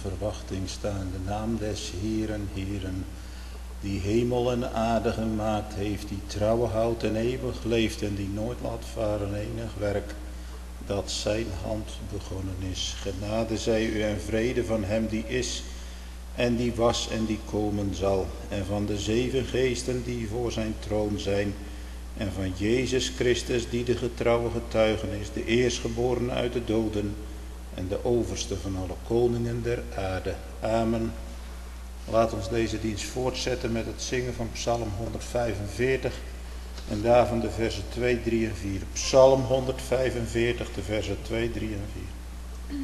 verwachting staan. De naam des Heeren, Heeren, die hemel en aarde gemaakt heeft, die trouw houdt en eeuwig leeft en die nooit laat varen enig werk dat zijn hand begonnen is. Genade zij u en vrede van hem die is en die was en die komen zal, en van de 7 geesten die voor zijn troon zijn, en van Jezus Christus die de getrouwe getuige is, de eerstgeborene uit de doden en de overste van alle koningen der aarde. Amen. Laat ons deze dienst voortzetten met het zingen van Psalm 145 en daarvan de versen 2, 3 en 4. Psalm 145, de versen 2, 3 en 4.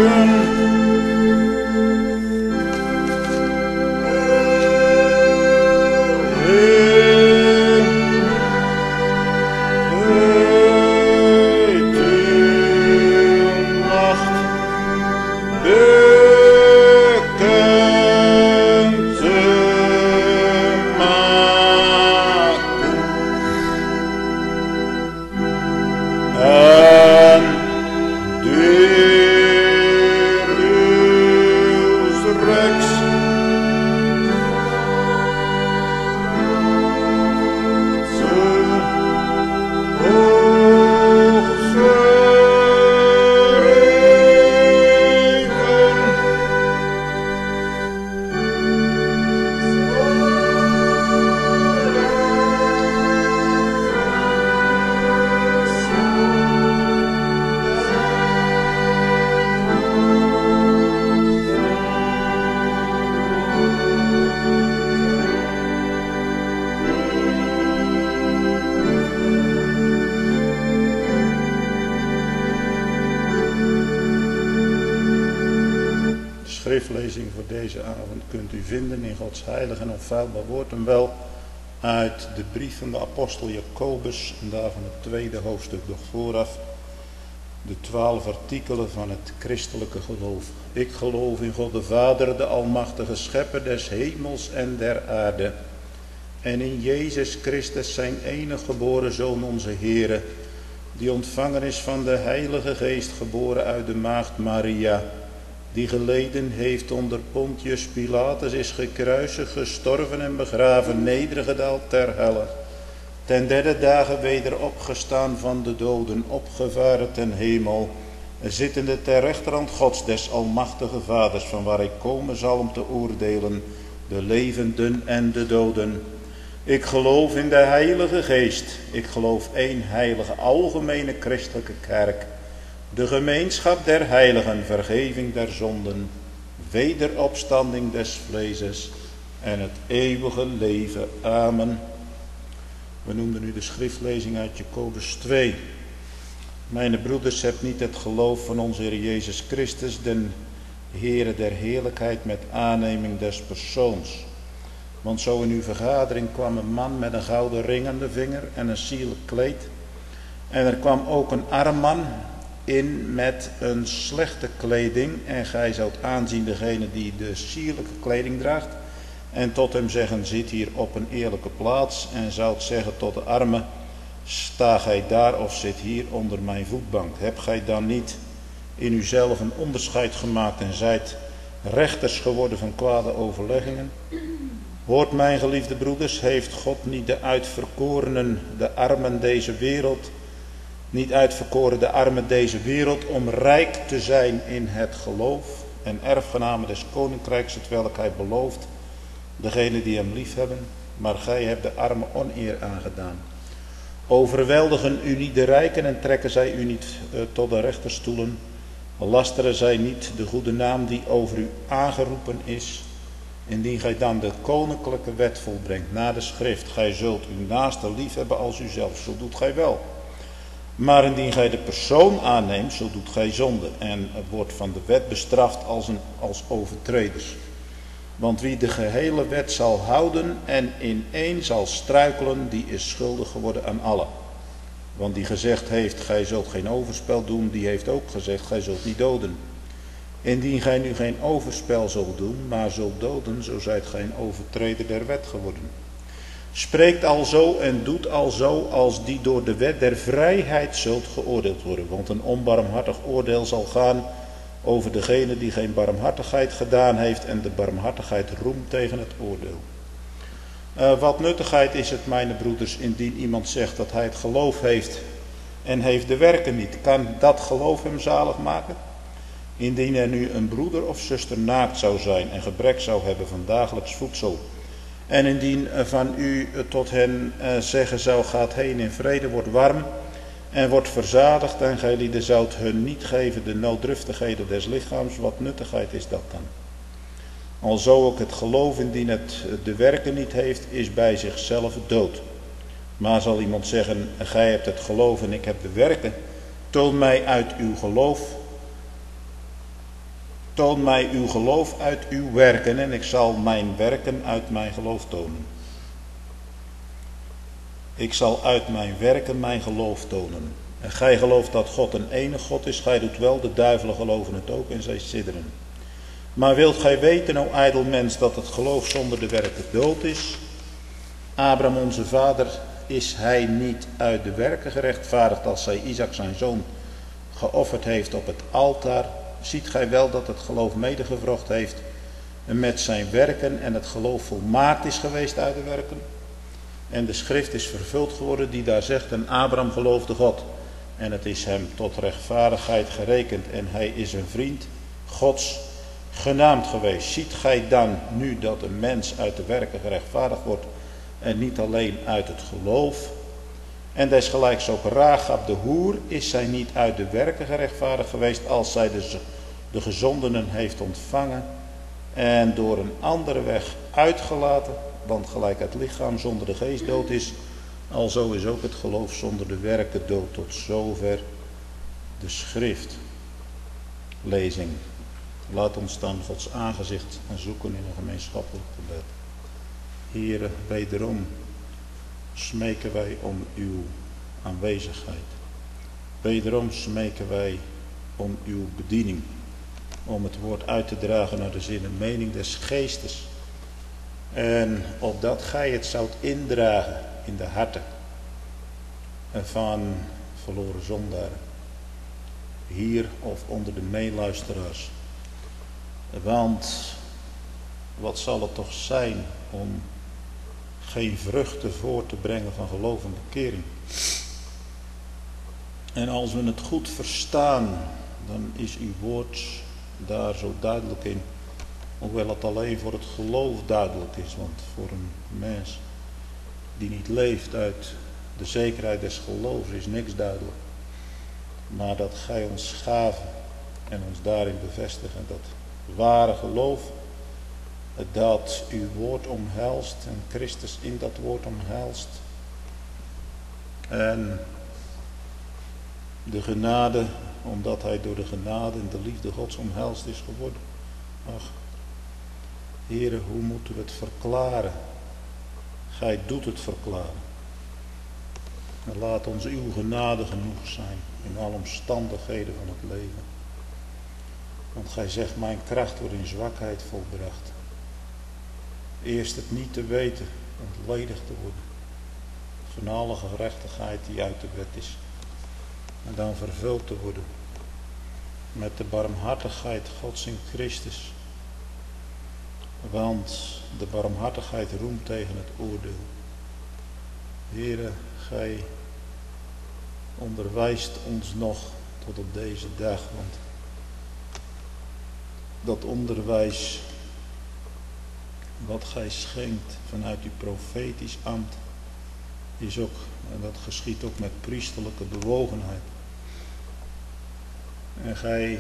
schriftlezing voor deze avond kunt u vinden in Gods heilig en onfeilbaar woord en wel uit de brief van de apostel Jacobus en daarvan het tweede hoofdstuk nog vooraf. De 12 artikelen van het christelijke geloof. Ik geloof in God de Vader, de almachtige schepper des hemels en der aarde. En in Jezus Christus zijn enige geboren Zoon onze Heere, die ontvangen is van de Heilige Geest, geboren uit de maagd Maria, die geleden heeft onder Pontius Pilatus, is gekruisigd, gestorven en begraven, nedergedaald ter helle. Ten derde dagen weder opgestaan van de doden, opgevaren ten hemel, zittende ter rechterhand Gods des almachtige Vaders, van waar ik komen zal om te oordelen de levenden en de doden. Ik geloof in de Heilige Geest. Ik geloof één heilige algemene christelijke kerk, de gemeenschap der heiligen, vergeving der zonden, wederopstanding des vleeses en het eeuwige leven. Amen. We noemden nu de schriftlezing uit Jacobus 2. Mijn broeders, hebt niet het geloof van onze Heer Jezus Christus, den Heere der heerlijkheid, met aanneming des persoons. Want zo in uw vergadering kwam een man met een gouden ring aan de vinger en een sierlijk kleed. En er kwam ook een arm man in met een slechte kleding. En gij zult aanzien degene die de sierlijke kleding draagt, en tot hem zeggen, zit hier op een eerlijke plaats. En zoudt zeggen tot de arme, sta gij daar of zit hier onder mijn voetbank. Hebt gij dan niet in uzelf een onderscheid gemaakt en zijt rechters geworden van kwade overleggingen? Hoort, mijn geliefde broeders, heeft God niet de uitverkorenen, de armen deze wereld, niet uitverkoren de armen deze wereld, om rijk te zijn in het geloof en erfgenamen des koninkrijks, hetwelk hij belooft, degene die hem lief hebben? Maar gij hebt de armen oneer aangedaan. Overweldigen u niet de rijken en trekken zij u niet tot de rechterstoelen? Lasteren zij niet de goede naam die over u aangeroepen is? Indien gij dan de koninklijke wet volbrengt na de schrift, gij zult uw naaste lief hebben als uzelf, zo doet gij wel. Maar indien gij de persoon aanneemt, zo doet gij zonde en wordt van de wet bestraft als overtreders. Want wie de gehele wet zal houden en in één zal struikelen, die is schuldig geworden aan allen. Want die gezegd heeft, gij zult geen overspel doen, die heeft ook gezegd, gij zult niet doden. Indien gij nu geen overspel zult doen, maar zult doden, zo zijt gij een overtreder der wet geworden. Spreekt alzo en doet alzo, als die door de wet der vrijheid zult geoordeeld worden. Want een onbarmhartig oordeel zal gaan over degene die geen barmhartigheid gedaan heeft en de barmhartigheid roemt tegen het oordeel. Wat nuttigheid is het, mijn broeders, indien iemand zegt dat hij het geloof heeft en heeft de werken niet? Kan dat geloof hem zalig maken? Indien er nu een broeder of zuster naakt zou zijn en gebrek zou hebben van dagelijks voedsel, en indien van u tot hen zeggen zou, gaat heen in vrede, wordt warm en wordt verzadigd, en gij lieden zoudt hun niet geven de nooddruftigheden des lichaams, wat nuttigheid is dat dan? Alzo ook het geloof, indien het de werken niet heeft, is bij zichzelf dood. Maar zal iemand zeggen, gij hebt het geloof en ik heb de werken, toon mij uit uw geloof Toon mij uw geloof uit uw werken en ik zal mijn werken uit mijn geloof tonen. Ik zal uit mijn werken mijn geloof tonen. En gij gelooft dat God een enige God is, gij doet wel, de duivelen geloven het ook en zij sidderen. Maar wilt gij weten, o ijdel mens, dat het geloof zonder de werken dood is? Abraham onze vader, is hij niet uit de werken gerechtvaardigd als hij Isaac zijn zoon geofferd heeft op het altaar? Ziet gij wel dat het geloof medegevrocht heeft met zijn werken en het geloof volmaakt is geweest uit de werken? En de schrift is vervuld geworden die daar zegt, en Abraham geloofde God. En het is hem tot rechtvaardigheid gerekend en hij is een vriend Gods genaamd geweest. Ziet gij dan nu dat een mens uit de werken gerechtvaardigd wordt en niet alleen uit het geloof? En desgelijks ook Rahab de hoer, is zij niet uit de werken gerechtvaardigd geweest als zij de gezondenen heeft ontvangen en door een andere weg uitgelaten? Want gelijk het lichaam zonder de geest dood is, alzo is ook het geloof zonder de werken dood. Tot zover de schrift. Lezing. Laat ons dan Gods aangezicht zoeken in een gemeenschappelijk gebed. Here, wederom smeken wij om uw aanwezigheid. Wederom smeken wij om uw bediening. Om het woord uit te dragen naar de zin en mening des geestes. En opdat gij het zoudt indragen in de harten van verloren zondaren. Hier of onder de meeluisteraars. Want wat zal het toch zijn om geen vruchten voor te brengen van geloof en bekering. En als we het goed verstaan, dan is uw woord daar zo duidelijk in. Hoewel het alleen voor het geloof duidelijk is. Want voor een mens die niet leeft uit de zekerheid des geloofs is niks duidelijk. Maar dat gij ons gaven en ons daarin bevestigen. Dat ware geloof dat uw woord omhelst en Christus in dat woord omhelst. En de genade, omdat hij door de genade en de liefde Gods omhelst is geworden. Ach, Heere, hoe moeten we het verklaren? Gij doet het verklaren. En laat ons uw genade genoeg zijn in alle omstandigheden van het leven. Want gij zegt, mijn kracht wordt in zwakheid volbracht. Eerst het niet te weten, ontledigd te worden van alle gerechtigheid die uit de wet is. En dan vervuld te worden met de barmhartigheid Gods in Christus. Want de barmhartigheid roemt tegen het oordeel. Heere, gij onderwijst ons nog tot op deze dag. Want dat onderwijs wat gij schenkt vanuit uw profetisch ambt is ook, en dat geschiet ook met priesterlijke bewogenheid. En gij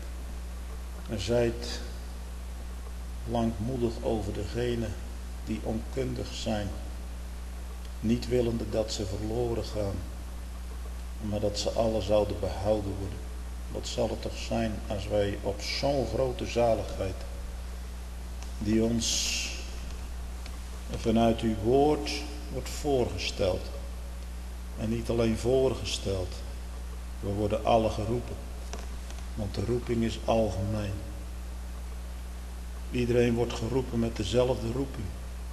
zijt langmoedig over degenen die onkundig zijn, niet willende dat ze verloren gaan, maar dat ze alle zouden behouden worden. Wat zal het toch zijn als wij op zo'n grote zaligheid, die ons vanuit uw woord wordt voorgesteld, en niet alleen voorgesteld, we worden alle geroepen, want de roeping is algemeen. Iedereen wordt geroepen met dezelfde roeping.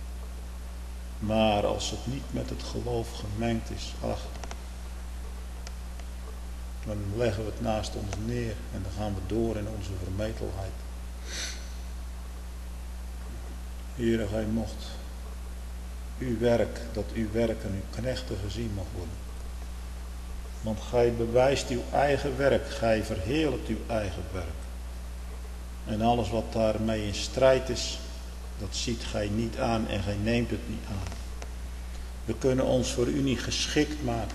Maar als het niet met het geloof gemengd is, ach, dan leggen we het naast ons neer en dan gaan we door in onze vermetelheid. Heere, gij mocht uw werk, dat uw werk en uw knechten gezien mag worden. Want gij bewijst uw eigen werk, gij verheerlijkt uw eigen werk. En alles wat daarmee in strijd is, dat ziet gij niet aan en gij neemt het niet aan. We kunnen ons voor u niet geschikt maken.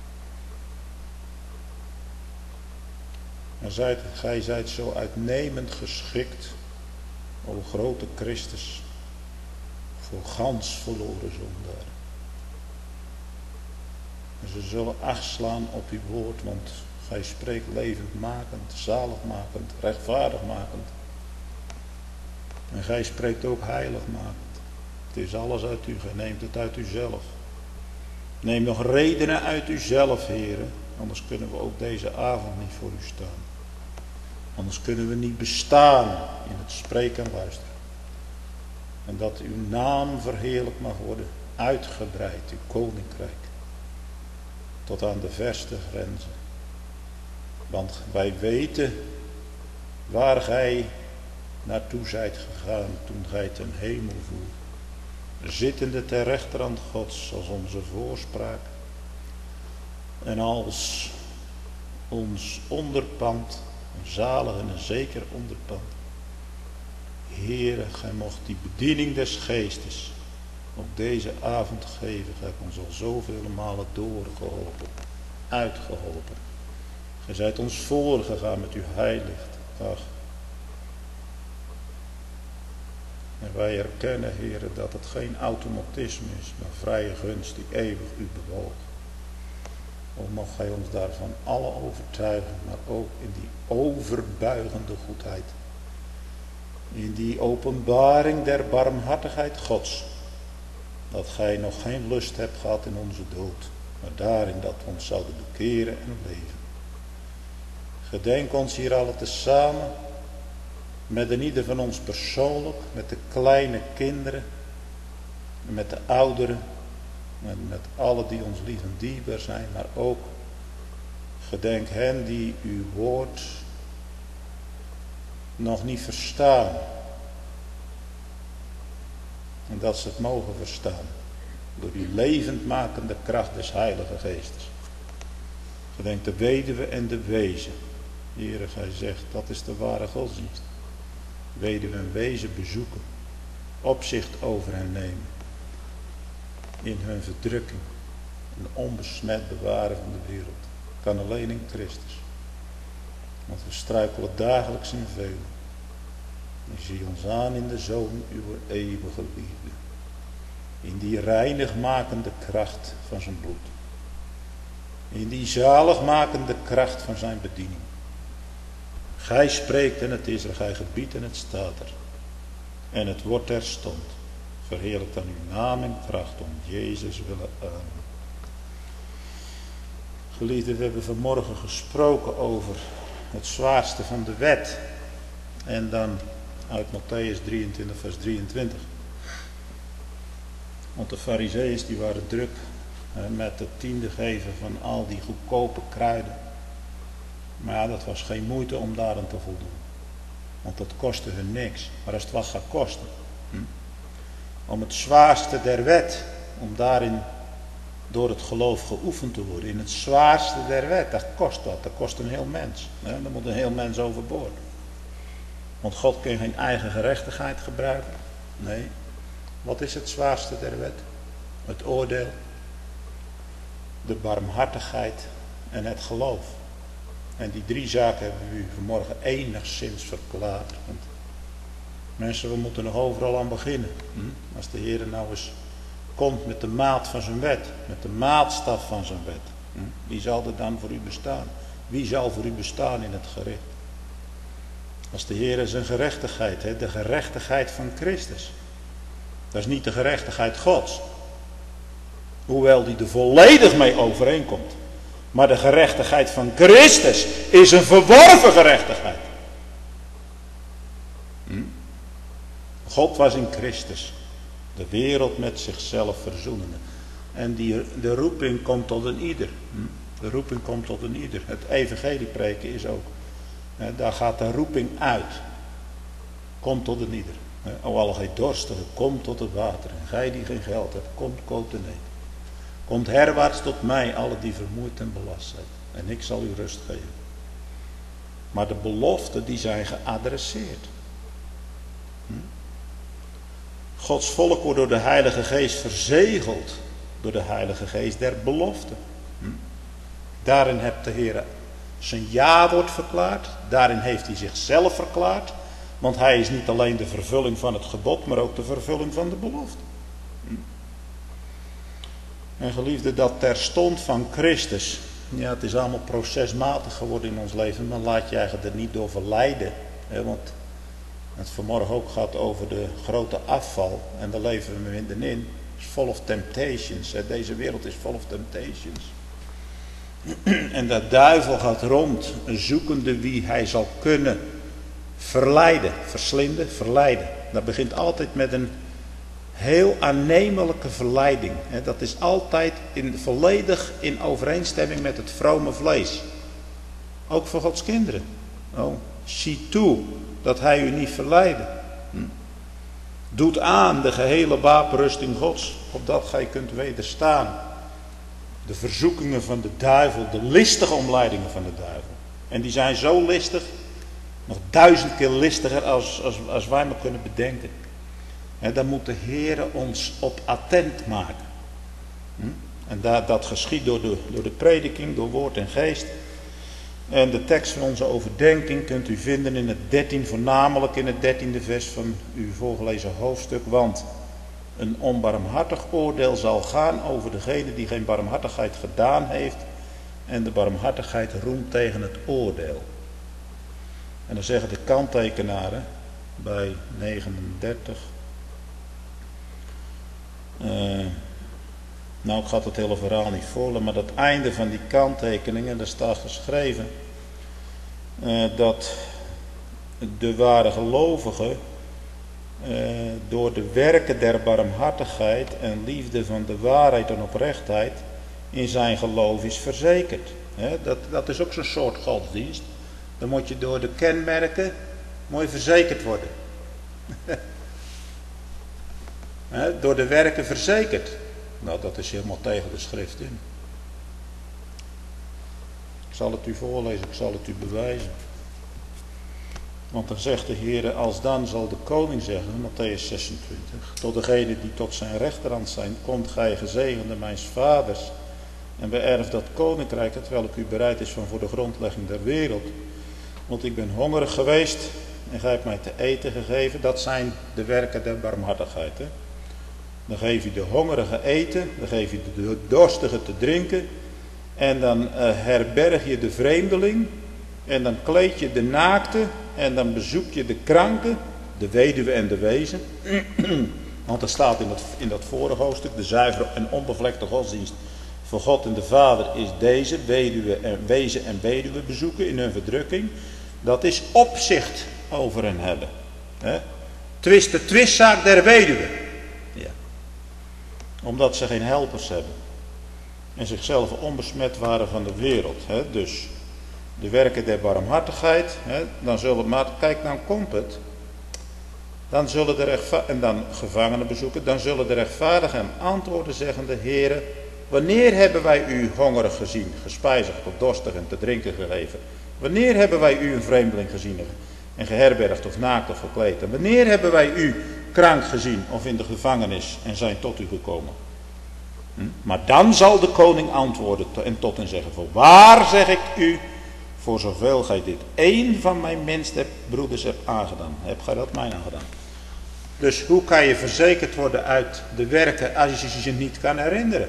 En gij zijt zo uitnemend geschikt, o grote Christus, voor gans verloren zondaren. En ze zullen acht slaan op uw woord, want gij spreekt levendmakend, zaligmakend, rechtvaardigmakend. En gij spreekt ook heilig maken. Het is alles uit u, gij neemt het uit uzelf. Neem nog redenen uit uzelf, heren, anders kunnen we ook deze avond niet voor u staan. Anders kunnen we niet bestaan in het spreken en luisteren. En dat uw naam verheerlijk mag worden, uitgebreid, uw koninkrijk, tot aan de verste grenzen. Want wij weten waar gij naartoe zijt gegaan toen gij ten hemel voert. Zittende ter rechterhand Gods als onze voorspraak. En als ons onderpand, een zalig en een zeker onderpand. Heere, gij mocht die bediening des geestes op deze avond geven. Gij hebt ons al zoveel malen doorgeholpen, uitgeholpen. Gij zijt ons voorgegaan met uw heilicht. Ach. En wij erkennen, Heere, dat het geen automatisme is, maar vrije gunst die eeuwig u bewoog. O, mag gij ons daarvan alle overtuigen, maar ook in die overbuigende goedheid. In die openbaring der barmhartigheid Gods. Dat gij nog geen lust hebt gehad in onze dood, maar daarin dat we ons zouden bekeren en leven. Gedenk ons hier alle tezamen, met een ieder van ons persoonlijk, met de kleine kinderen, met de ouderen, met alle die ons lief en dierbaar zijn, maar ook gedenk hen die uw woord nog niet verstaan. En dat ze het mogen verstaan. Door die levendmakende kracht des Heilige Geestes. Gedenk de weduwe en de wezen. Heere, gij zegt, dat is de ware godsdienst. Weduwe en wezen bezoeken. Opzicht over hen nemen. In hun verdrukking. En onbesmet bewaren van de wereld. Kan alleen in Christus. Want we struikelen dagelijks in veel. En zie ons aan in de Zoon uw eeuwige liefde. In die reinigmakende kracht van zijn bloed. In die zaligmakende kracht van zijn bediening. Gij spreekt en het is er, gij gebiedt en het staat er. En het wordt terstond. Verheerlijk dan uw naam en kracht om Jezus willen aan. Geliefden, we hebben vanmorgen gesproken over het zwaarste van de wet. En dan uit Mattheüs 23 vers 23. Want de farizeeërs die waren druk met het tiende geven van al die goedkope kruiden. Maar ja, dat was geen moeite om daaraan te voldoen. Want dat kostte hun niks. Maar als het wat gaat kosten. Om het zwaarste der wet. Om daarin door het geloof geoefend te worden. In het zwaarste der wet. Dat kost wat. Dat kost een heel mens. Daar moet een heel mens overboord. Want God kan geen eigen gerechtigheid gebruiken. Nee. Wat is het zwaarste der wet? Het oordeel. De barmhartigheid. En het geloof. En die drie zaken hebben we u vanmorgen enigszins verklaard. Want mensen, we moeten nog overal aan beginnen. Als de Heer nou eens komt met de maat van zijn wet. Met de maatstaf van zijn wet. Wie zal er dan voor u bestaan? Wie zal voor u bestaan in het gericht? Als de Heer zijn gerechtigheid, de gerechtigheid van Christus. Dat is niet de gerechtigheid Gods. Hoewel die er volledig mee overeenkomt. Maar de gerechtigheid van Christus is een verworven gerechtigheid. God was in Christus. De wereld met zichzelf verzoenende. En de roeping komt tot een ieder. De roeping komt tot een ieder. Het evangelie preken is ook. Daar gaat de roeping uit. Komt tot een ieder. O alle gij dorstigen, kom tot het water. En gij die geen geld hebt, komt koop en eet. Komt herwaarts tot mij, alle die vermoeid en belast zijn. En ik zal u rust geven. Maar de beloften die zijn geadresseerd. Gods volk wordt door de Heilige Geest verzegeld. Door de Heilige Geest der beloften. Daarin heeft de Heer zijn ja-woord verklaard. Daarin heeft hij zichzelf verklaard. Want hij is niet alleen de vervulling van het gebod, maar ook de vervulling van de belofte. En geliefde, dat terstond van Christus. Ja, het is allemaal procesmatig geworden in ons leven. Maar laat je eigenlijk er niet door verleiden. Want Het vanmorgen ook gaat over de grote afval. En daar leven we middenin. Het is full of temptations. Deze wereld is full of temptations. En de duivel gaat rond, zoekende wie hij zal kunnen verleiden. Verslinden, verleiden. Dat begint altijd met een heel aannemelijke verleiding. Dat is altijd volledig in overeenstemming met het vrome vlees. Ook voor Gods kinderen. Oh, zie toe dat hij u niet verleiden. Doet aan de gehele wapenrusting Gods, opdat gij kunt wederstaan. De verzoekingen van de duivel, de listige omleidingen van de duivel. En die zijn zo listig, nog 1000 keer listiger als wij maar kunnen bedenken. Dan moet de Heere ons op attent maken. En dat geschiet door de prediking, door woord en geest. En de tekst van onze overdenking kunt u vinden in het 13, voornamelijk in het 13e vers van uw voorgelezen hoofdstuk. Want een onbarmhartig oordeel zal gaan over degene die geen barmhartigheid gedaan heeft. En de barmhartigheid roemt tegen het oordeel. En dan zeggen de kanttekenaren bij 39. Nou, ik ga het hele verhaal niet voorlezen, maar dat einde van die kanttekeningen, daar staat geschreven dat de ware gelovige door de werken der barmhartigheid en liefde van de waarheid en oprechtheid in zijn geloof is verzekerd. Dat is ook zo'n soort godsdienst. Dan moet je door de kenmerken mooi verzekerd worden. Door de werken verzekerd. Nou, dat is helemaal tegen de schrift in. Ik zal het u voorlezen, ik zal het u bewijzen. Want dan zegt de Heer, als dan zal de koning zeggen, Matthäus 26, tot degene die tot zijn rechterhand zijn, komt gij gezegende mijns vaders en beërft dat koninkrijk, terwijl ik u bereid is van voor de grondlegging der wereld. Want ik ben hongerig geweest en gij hebt mij te eten gegeven. Dat zijn de werken der barmhartigheid. Dan geef je de hongerige eten, dan geef je de dorstige te drinken. En dan herberg je de vreemdeling. En dan kleed je de naakte. En dan bezoek je de kranken, de weduwe en de wezen. Want er staat in dat vorige hoofdstuk, de zuivere en onbevlekte godsdienst voor God en de Vader is deze, wezen en weduwe bezoeken in hun verdrukking. Dat is opzicht over hen hebben. De twistzaak der weduwe. Ja. Omdat ze geen helpers hebben. En zichzelf onbesmet waren van de wereld. Dus de werken der barmhartigheid. Dan zullen, maar kijk, dan komt het. Dan zullen en dan gevangenen bezoeken. Dan zullen de rechtvaardigen antwoorden zeggende, Heere, wanneer hebben wij u hongerig gezien, gespijzigd of dorstig en te drinken gegeven? Wanneer hebben wij u een vreemdeling gezien en geherbergd of naakt of gekleed? En wanneer hebben wij u krank gezien of in de gevangenis en zijn tot u gekomen? Maar dan zal de koning antwoorden en tot hen zeggen, voorwaar zeg ik u, voor zoveel gij dit één van mijn minste broeders hebt aangedaan, hebt gij dat mij aangedaan. Dus hoe kan je verzekerd worden uit de werken als je ze niet kan herinneren?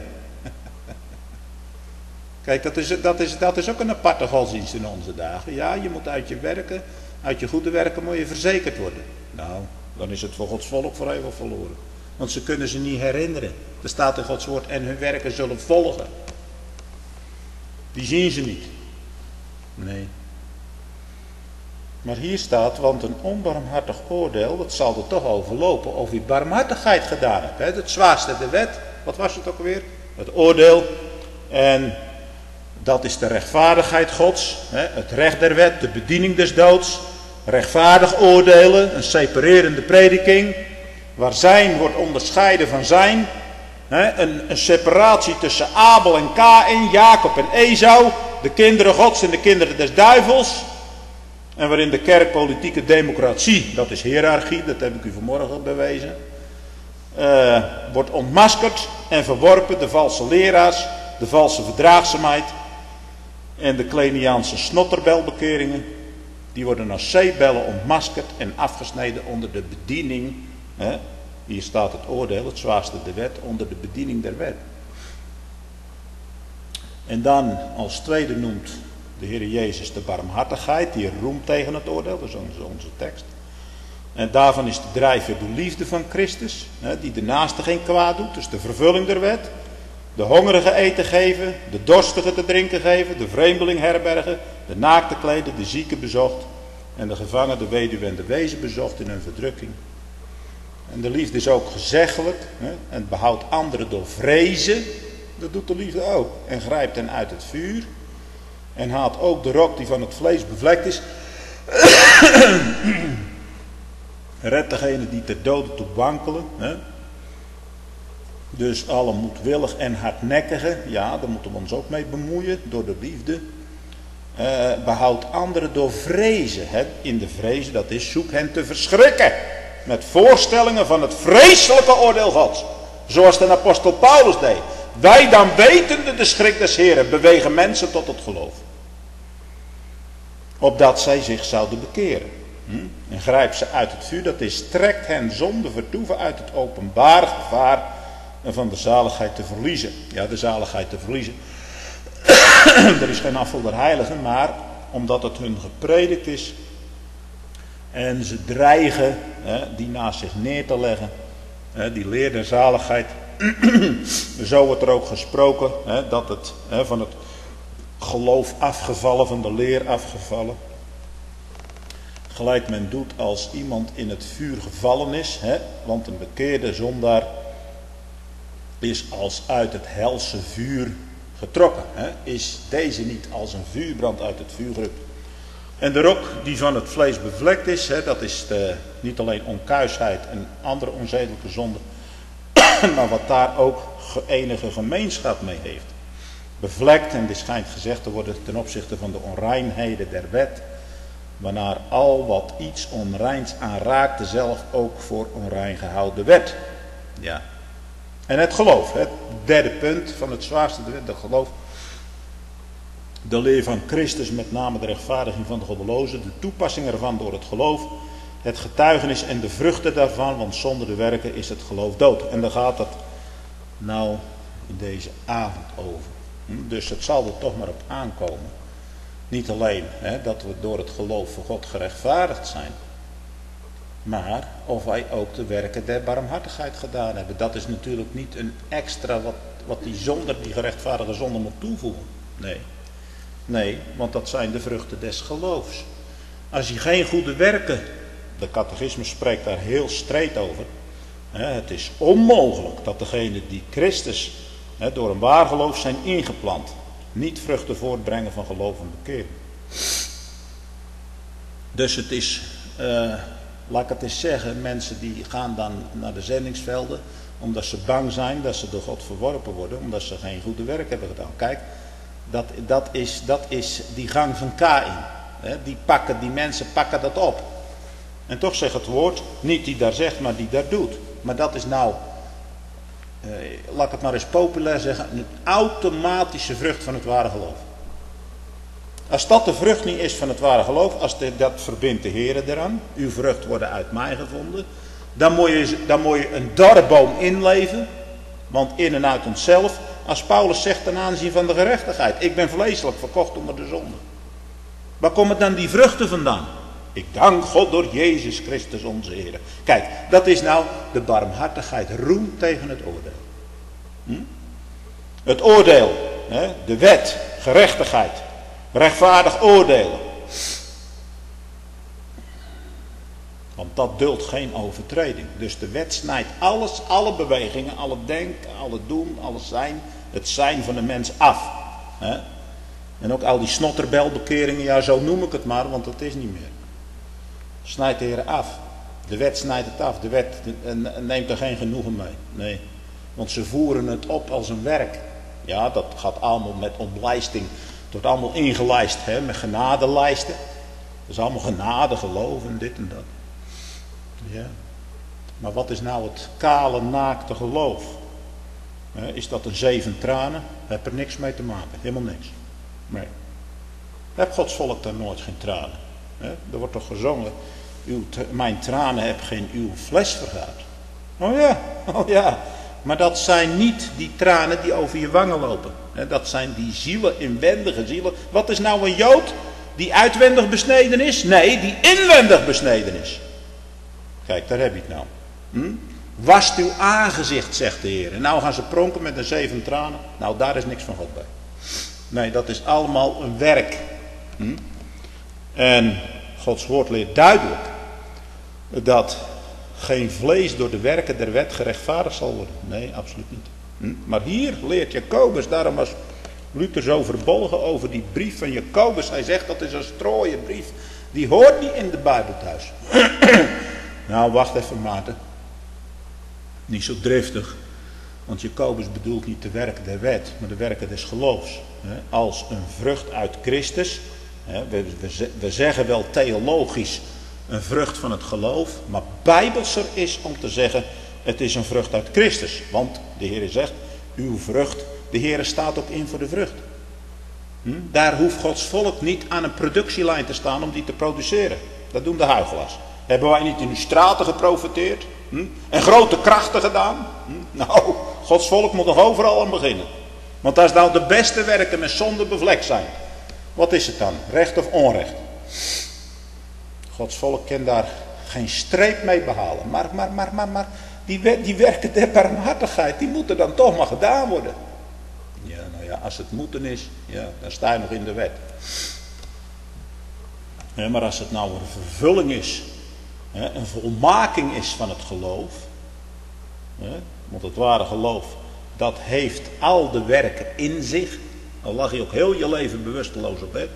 Kijk, dat is ook een aparte godsdienst in onze dagen. Ja, je moet uit je goede werken moet je verzekerd worden. Nou, dan is het voor Gods volk voor eeuwig verloren. Want ze kunnen ze niet herinneren. Er staat in Gods woord, en hun werken zullen volgen. Die zien ze niet. Nee. Maar hier staat, want een onbarmhartig oordeel, dat zal er toch overlopen of u barmhartigheid gedaan hebt. Het zwaarste de wet, wat was het ook alweer? Het oordeel. En dat is de rechtvaardigheid Gods, het recht der wet, de bediening des doods, rechtvaardig oordelen, een separerende prediking, waar zijn wordt onderscheiden van zijn, een separatie tussen Abel en Kaïn, Jacob en Esau, de kinderen Gods en de kinderen des duivels, en waarin de kerkpolitieke democratie, dat is hiërarchie, dat heb ik u vanmorgen al bewezen, wordt ontmaskerd en verworpen, de valse leraars, de valse verdraagzaamheid en de Kleniaanse snotterbelbekeringen, die worden als zeebellen ontmaskerd en afgesneden onder de bediening. Hier staat het oordeel, het zwaarste de wet, onder de bediening der wet. En dan als tweede noemt de Heer Jezus de barmhartigheid, die roemt tegen het oordeel, dat is onze tekst. En daarvan is de drijfveer de liefde van Christus, die de naaste geen kwaad doet, dus de vervulling der wet. De hongerige eten geven, de dorstige te drinken geven, de vreemdeling herbergen, de naakte kleden, de zieke bezocht en de gevangen, de weduwe en de wezen bezocht in hun verdrukking. En de liefde is ook gezeggelijk en behoudt anderen door vrezen. Dat doet de liefde ook. En grijpt hen uit het vuur. En haalt ook de rok die van het vlees bevlekt is. Redt degene die ter dode toe wankelen. Dus alle moedwillig en hardnekkige. Ja, daar moeten we ons ook mee bemoeien. Door de liefde. Behoudt anderen door vrezen. In de vrezen, dat is zoek hen te verschrikken. Met voorstellingen van het vreselijke oordeel Gods. Zoals de apostel Paulus deed. Wij dan wetende de schrik des Heren bewegen mensen tot het geloof. Opdat zij zich zouden bekeren. En grijpt ze uit het vuur. Dat is trekt hen zonder vertoeven uit het openbaar gevaar. En van de zaligheid te verliezen. Ja, de zaligheid te verliezen. Er is geen afval der heiligen. Maar omdat het hun gepredikt is. En ze dreigen die naast zich neer te leggen. Die leer der zaligheid. Zo wordt er ook gesproken dat het van het geloof afgevallen, van de leer afgevallen. Gelijk men doet als iemand in het vuur gevallen is. Want een bekeerde zondaar is als uit het helse vuur getrokken. Is deze niet als een vuurbrand uit het vuur gerukt. En de rok die van het vlees bevlekt is, dat is niet alleen onkuisheid en andere onzedelijke zonden, maar wat daar ook enige gemeenschap mee heeft. Bevlekt, en dit schijnt gezegd te worden ten opzichte van de onreinheden der wet, waarnaar al wat iets onreins aanraakte zelf ook voor onrein gehouden werd. Ja. En het geloof, het derde punt van het zwaarste der wet, het geloof. De leer van Christus, met name de rechtvaardiging van de goddelozen, de toepassing ervan door het geloof, het getuigenis en de vruchten daarvan, want zonder de werken is het geloof dood. En daar gaat het nou in deze avond over. Dus het zal er toch maar op aankomen. Niet alleen dat we door het geloof voor God gerechtvaardigd zijn, maar of wij ook de werken der barmhartigheid gedaan hebben. Dat is natuurlijk niet een extra wat die zonder, die gerechtvaardige zonde moet toevoegen. Nee, want dat zijn de vruchten des geloofs. Als je geen goede werken, de catechisme spreekt daar heel streed over. Het is onmogelijk dat degenen die Christus door een waar geloof zijn ingeplant, niet vruchten voortbrengen van geloof en bekering. Dus het is, laat ik het eens zeggen, mensen die gaan dan naar de zendingsvelden, omdat ze bang zijn dat ze door God verworpen worden, omdat ze geen goede werk hebben gedaan. Kijk, dat is die gang van Kaïn. Die mensen pakken dat op. En toch zegt het woord, niet die daar zegt, maar die daar doet. Maar dat is nou, laat ik het maar eens populair zeggen, een automatische vrucht van het ware geloof. Als dat de vrucht niet is van het ware geloof, dat verbindt de Heer eraan, uw vrucht worden uit mij gevonden, dan moet je een darreboom inleven, want in en uit onszelf, als Paulus zegt ten aanzien van de gerechtigheid, ik ben vleeselijk verkocht onder de zonde. Waar komen dan die vruchten vandaan? Ik dank God door Jezus Christus onze Heer. Kijk, dat is nou de barmhartigheid, roem tegen het oordeel. Het oordeel, de wet, gerechtigheid, rechtvaardig oordelen. Want dat duldt geen overtreding. Dus de wet snijdt alles, alle bewegingen, alle denken, alle doen, alles zijn, het zijn van de mens af. En ook al die snotterbelbekeringen, ja zo noem ik het maar, want dat is niet meer. Snijdt de Heer af. De wet snijdt het af. De wet neemt er geen genoegen mee. Nee. Want ze voeren het op als een werk. Ja, dat gaat allemaal met ontlijsting. Het wordt allemaal ingelijst met genadelijsten. Dat is allemaal genade, geloof en dit en dat. Ja. Maar wat is nou het kale, naakte geloof? Is dat een 7 tranen? Heb er niks mee te maken. Helemaal niks. Nee. Heb Gods volk daar nooit geen tranen? Er wordt toch gezongen, mijn tranen heb geen uw fles vergaat. Oh ja, maar dat zijn niet die tranen die over je wangen lopen. Dat zijn die zielen, inwendige zielen. Wat is nou een Jood die uitwendig besneden is? Nee, die inwendig besneden is. Kijk, daar heb je het nou. Wast uw aangezicht, zegt de Heer. En nou gaan ze pronken met een 7 tranen. Nou, daar is niks van God bij. Nee, dat is allemaal een werk. En Gods woord leert duidelijk dat geen vlees door de werken der wet gerechtvaardigd zal worden. Nee, absoluut niet. Maar hier leert Jacobus, daarom was Luther zo verbolgen over die brief van Jacobus. Hij zegt dat is een strooien brief. Die hoort niet in de Bijbel thuis. Nou, wacht even Maarten. Niet zo driftig. Want Jacobus bedoelt niet de werken der wet, maar de werken des geloofs. Als een vrucht uit Christus. We zeggen wel theologisch een vrucht van het geloof. Maar bijbelser is om te zeggen het is een vrucht uit Christus. Want de Heer zegt uw vrucht. De Heer staat ook in voor de vrucht. Daar hoeft Gods volk niet aan een productielijn te staan om die te produceren. Dat doen de huichelaars. Hebben wij niet in uw straten geprofeteerd? En grote krachten gedaan? Nou, Gods volk moet nog overal aan beginnen. Want als nou de beste werken met zonde bevlekt zijn. Wat is het dan? Recht of onrecht? Gods volk kan daar geen streep mee behalen. Maar die werken der barmhartigheid, die moeten dan toch maar gedaan worden. Ja, nou ja, als het moeten is, ja, dan sta je nog in de wet. Ja, maar als het nou een vervulling is, een volmaking is van het geloof. Want het ware geloof, dat heeft al de werken in zich. Al lag je ook heel je leven bewusteloos op bed.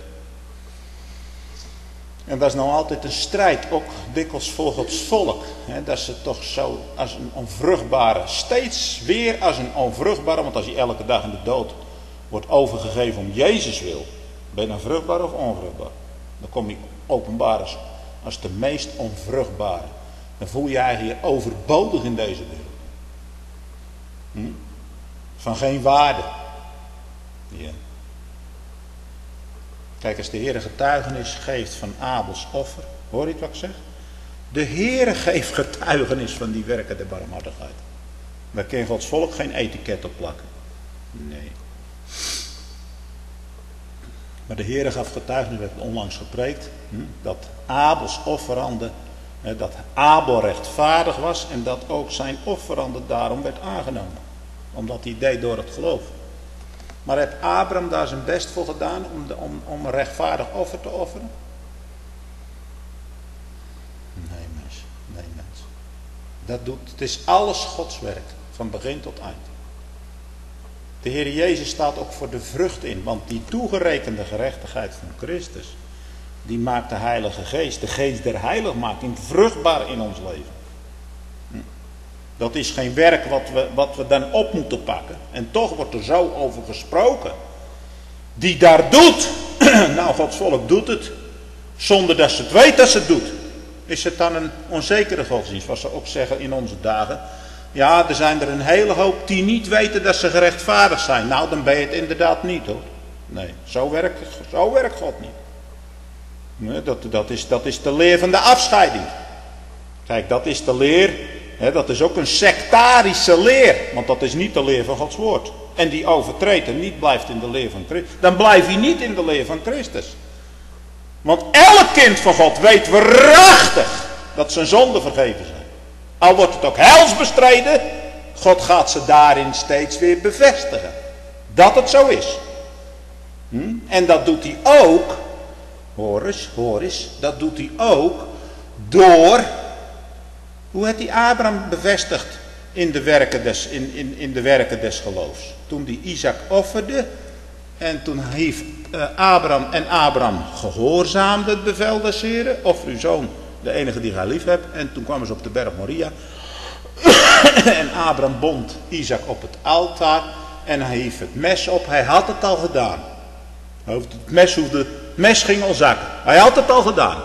En dat is nou altijd een strijd, ook dikwijls voor Gods volk. Dat ze toch zo als een onvruchtbare, steeds weer als een onvruchtbare, want als je elke dag in de dood wordt overgegeven om Jezus wil, ben je dan vruchtbaar of onvruchtbaar? Dan kom je openbaar als de meest onvruchtbare. Dan voel je je eigenlijk overbodig in deze wereld. Van geen waarde. Ja. Kijk, als de Heer getuigenis geeft van Abels offer. Hoor je het wat ik zeg? De Heer geeft getuigenis van die werken der barmhartigheid. Daar kan Gods volk geen etiket op plakken. Nee. Maar de Heer gaf getuigenis, we hebben het onlangs gepreekt. Dat Abels offerande, dat Abel rechtvaardig was. En dat ook zijn offerande daarom werd aangenomen. Omdat hij deed door het geloof. Maar heeft Abraham daar zijn best voor gedaan om een rechtvaardig offer te offeren? Nee mens. Het is alles Gods werk. Van begin tot eind. De Heer Jezus staat ook voor de vrucht in. Want die toegerekende gerechtigheid van Christus. Die maakt de Heilige Geest. De Geest der heiligmaking vruchtbaar in ons leven. Dat is geen werk wat we dan op moeten pakken. En toch wordt er zo over gesproken. Die daar doet. Nou, Gods volk doet het. Zonder dat ze het weet dat ze het doet. Is het dan een onzekere godsdienst? Wat ze ook zeggen in onze dagen. Ja, er zijn er een hele hoop die niet weten dat ze gerechtvaardigd zijn. Nou, dan ben je het inderdaad niet hoor. Nee, zo werkt God niet. Nee, dat is de leer van de afscheiding. Kijk, dat is de leer. Dat is ook een sectarische leer. Want dat is niet de leer van Gods woord. En die overtreedt en niet blijft in de leer van Christus. Dan blijf je niet in de leer van Christus. Want elk kind van God weet waarachtig dat zijn zonden vergeven zijn. Al wordt het ook hels bestreden. God gaat ze daarin steeds weer bevestigen. Dat het zo is. En dat doet hij ook. Hoor eens. Dat doet hij ook door. Hoe heeft hij Abraham bevestigd in de werken des geloofs? Toen hij Isaac offerde. En toen hief Abraham gehoorzaamde het bevel des Heren. Offer uw zoon, de enige die gij lief hebt. En toen kwamen ze op de berg Moria. En Abraham bond Isaac op het altaar. En hij hief het mes op. Hij had het al gedaan. Het mes ging al zakken. Hij had het al gedaan.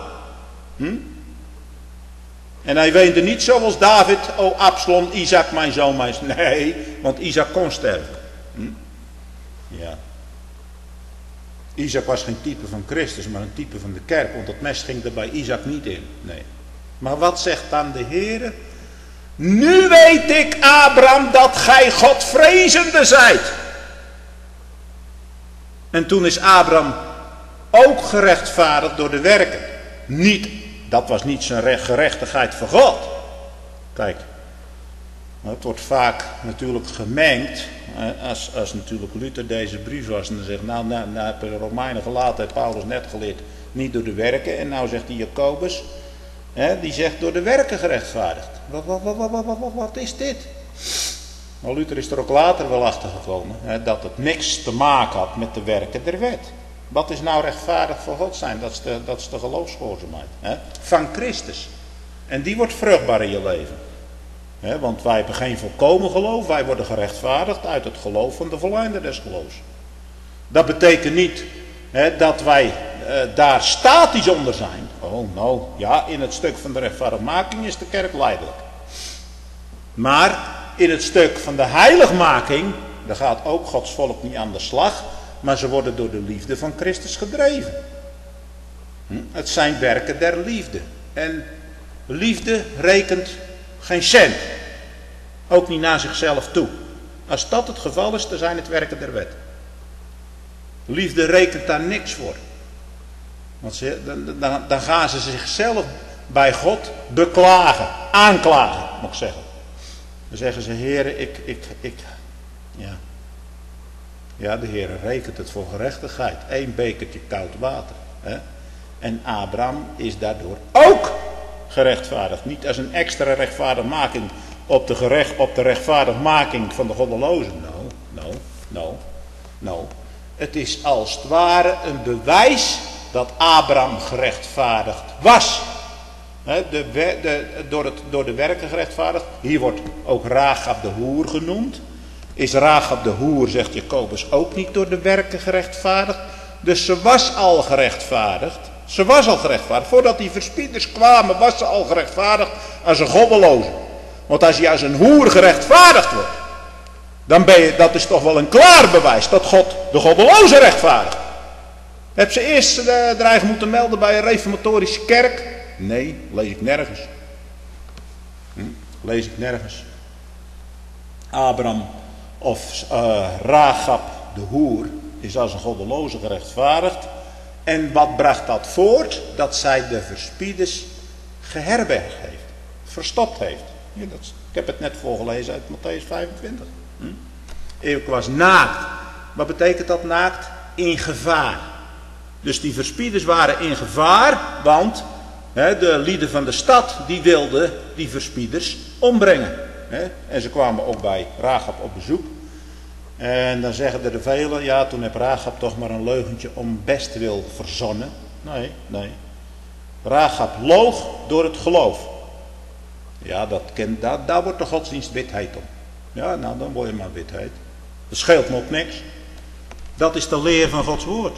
En hij weende niet zoals David, o Absalom, Isaac, mijn zoon, mijn zoon. Nee, want Isaac kon sterven. Ja. Isaac was geen type van Christus, maar een type van de kerk. Want het mes ging er bij Isaac niet in. Nee. Maar wat zegt dan de Heer? Nu weet ik, Abraham, dat gij Godvrezende zijt. En toen is Abraham ook gerechtvaardigd door de werken. Dat was niet zijn gerechtigheid voor God. Kijk, het wordt vaak natuurlijk gemengd. Als natuurlijk Luther deze brief was en dan zegt, nou heb de Romeinen gelaten, heeft Paulus net geleerd, niet door de werken. En nou zegt die Jacobus, die zegt door de werken gerechtvaardigd. Wat is dit? Maar Luther is er ook later wel achter gekomen dat het niks te maken had met de werken der wet. Wat is nou rechtvaardig voor God zijn? Dat is de geloofsgehoorzaamheid van Christus. En die wordt vruchtbaar in je leven. Want wij hebben geen volkomen geloof. Wij worden gerechtvaardigd uit het geloof van de volleinder des geloofs. Dat betekent niet dat wij daar statisch onder zijn. Oh nou, ja, in het stuk van de rechtvaardigmaking is de kerk lijdelijk. Maar in het stuk van de heiligmaking, daar gaat ook Gods volk niet aan de slag. Maar ze worden door de liefde van Christus gedreven. Het zijn werken der liefde. En liefde rekent geen cent. Ook niet naar zichzelf toe. Als dat het geval is, dan zijn het werken der wet. Liefde rekent daar niks voor. Want dan gaan ze zichzelf bij God beklagen. Aanklagen, moet ik zeggen. Dan zeggen ze, Heere, Ja, de Heere rekent het voor gerechtigheid. 1 bekertje koud water. En Abraham is daardoor ook gerechtvaardigd. Niet als een extra rechtvaardigmaking op de rechtvaardigmaking van de goddelozen. Nou. Het is als het ware een bewijs dat Abraham gerechtvaardigd was. Door de werken gerechtvaardigd. Hier wordt ook Rachab de hoer genoemd. Is Rachab de hoer, zegt Jacobus, ook niet door de werken gerechtvaardigd. Dus ze was al gerechtvaardigd. Ze was al gerechtvaardigd. Voordat die verspieders kwamen, was ze al gerechtvaardigd als een goddeloze. Want als je als een hoer gerechtvaardigd wordt, dan dat is toch wel een klaar bewijs dat God de goddeloze rechtvaardigt. Heb ze eerst er moeten melden bij een reformatorische kerk? Nee, lees ik nergens. Lees ik nergens. Abraham of Rachab de hoer is als een goddeloze gerechtvaardigd. En wat bracht dat voort? Dat zij de verspieders geherbergd heeft. Verstopt heeft. Ja, ik heb het net voorgelezen uit Mattheüs 25. Ik was naakt. Wat betekent dat naakt? In gevaar. Dus die verspieders waren in gevaar, want de lieden van de stad die wilden die verspieders ombrengen. En ze kwamen ook bij Rachab op bezoek. En dan zeggen er velen, ja, toen heb Rachab toch maar een leugentje om bestwil verzonnen. Nee. Rachab loog door het geloof. Ja, daar wordt de godsdienst witheid om. Ja, nou dan word je maar witheid. Dat scheelt me ook niks. Dat is de leer van Gods woord.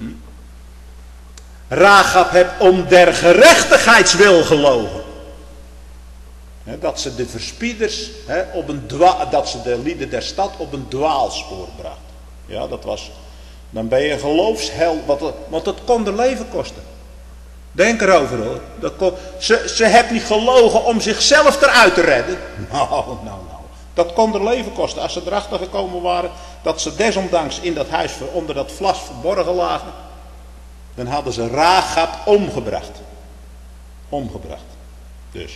Rachab heeft om der gerechtigheidswil gelogen. Dat ze de verspieders, dat ze de lieden der stad op een dwaalspoor bracht. Ja, dat was, dan ben je een geloofsheld, want dat kon er leven kosten. Denk erover hoor. Ze heeft niet gelogen om zichzelf eruit te redden. Nou. Dat kon er leven kosten. Als ze erachter gekomen waren dat ze desondanks in dat huis onder dat vlas verborgen lagen, dan hadden ze Rachab omgebracht. Dus.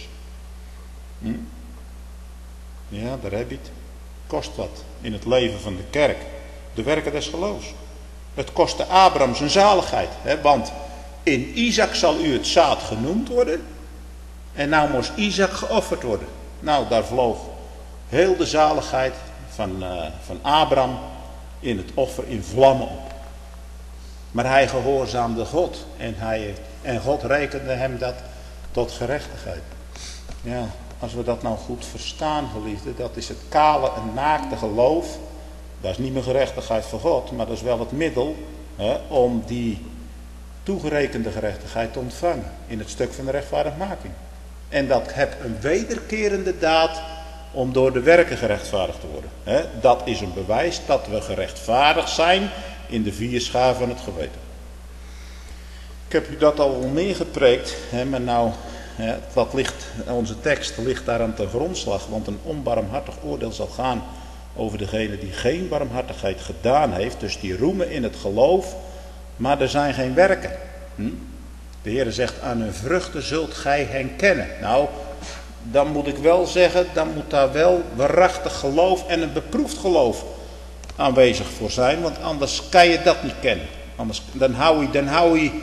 Ja, daar heb je het. Kost wat in het leven van de kerk. De werken des geloofs. Het kostte Abraham zijn zaligheid. Want in Isaac zal u het zaad genoemd worden. En nou moest Isaac geofferd worden. Nou, daar vloog heel de zaligheid van Abraham in het offer in vlammen op. Maar hij gehoorzaamde God. En God rekende hem dat tot gerechtigheid. Ja, als we dat nou goed verstaan, geliefden, dat is het kale en naakte geloof. Dat is niet meer gerechtigheid voor God, maar dat is wel het middel om die toegerekende gerechtigheid te ontvangen. In het stuk van de rechtvaardigmaking. En dat heb een wederkerende daad om door de werken gerechtvaardigd te worden. Dat is een bewijs dat we gerechtvaardigd zijn in de 4 schaar van het geweten. Ik heb u dat al meer gepreekt, maar nou, onze tekst ligt daaraan ten grondslag, want een onbarmhartig oordeel zal gaan over degene die geen barmhartigheid gedaan heeft, dus die roemen in het geloof, maar er zijn geen werken. De Heer zegt, aan hun vruchten zult gij hen kennen. Nou, dan moet ik wel zeggen, dan moet daar wel waarachtig geloof en een beproefd geloof aanwezig voor zijn. Want anders kan je dat niet kennen. Anders, dan hou je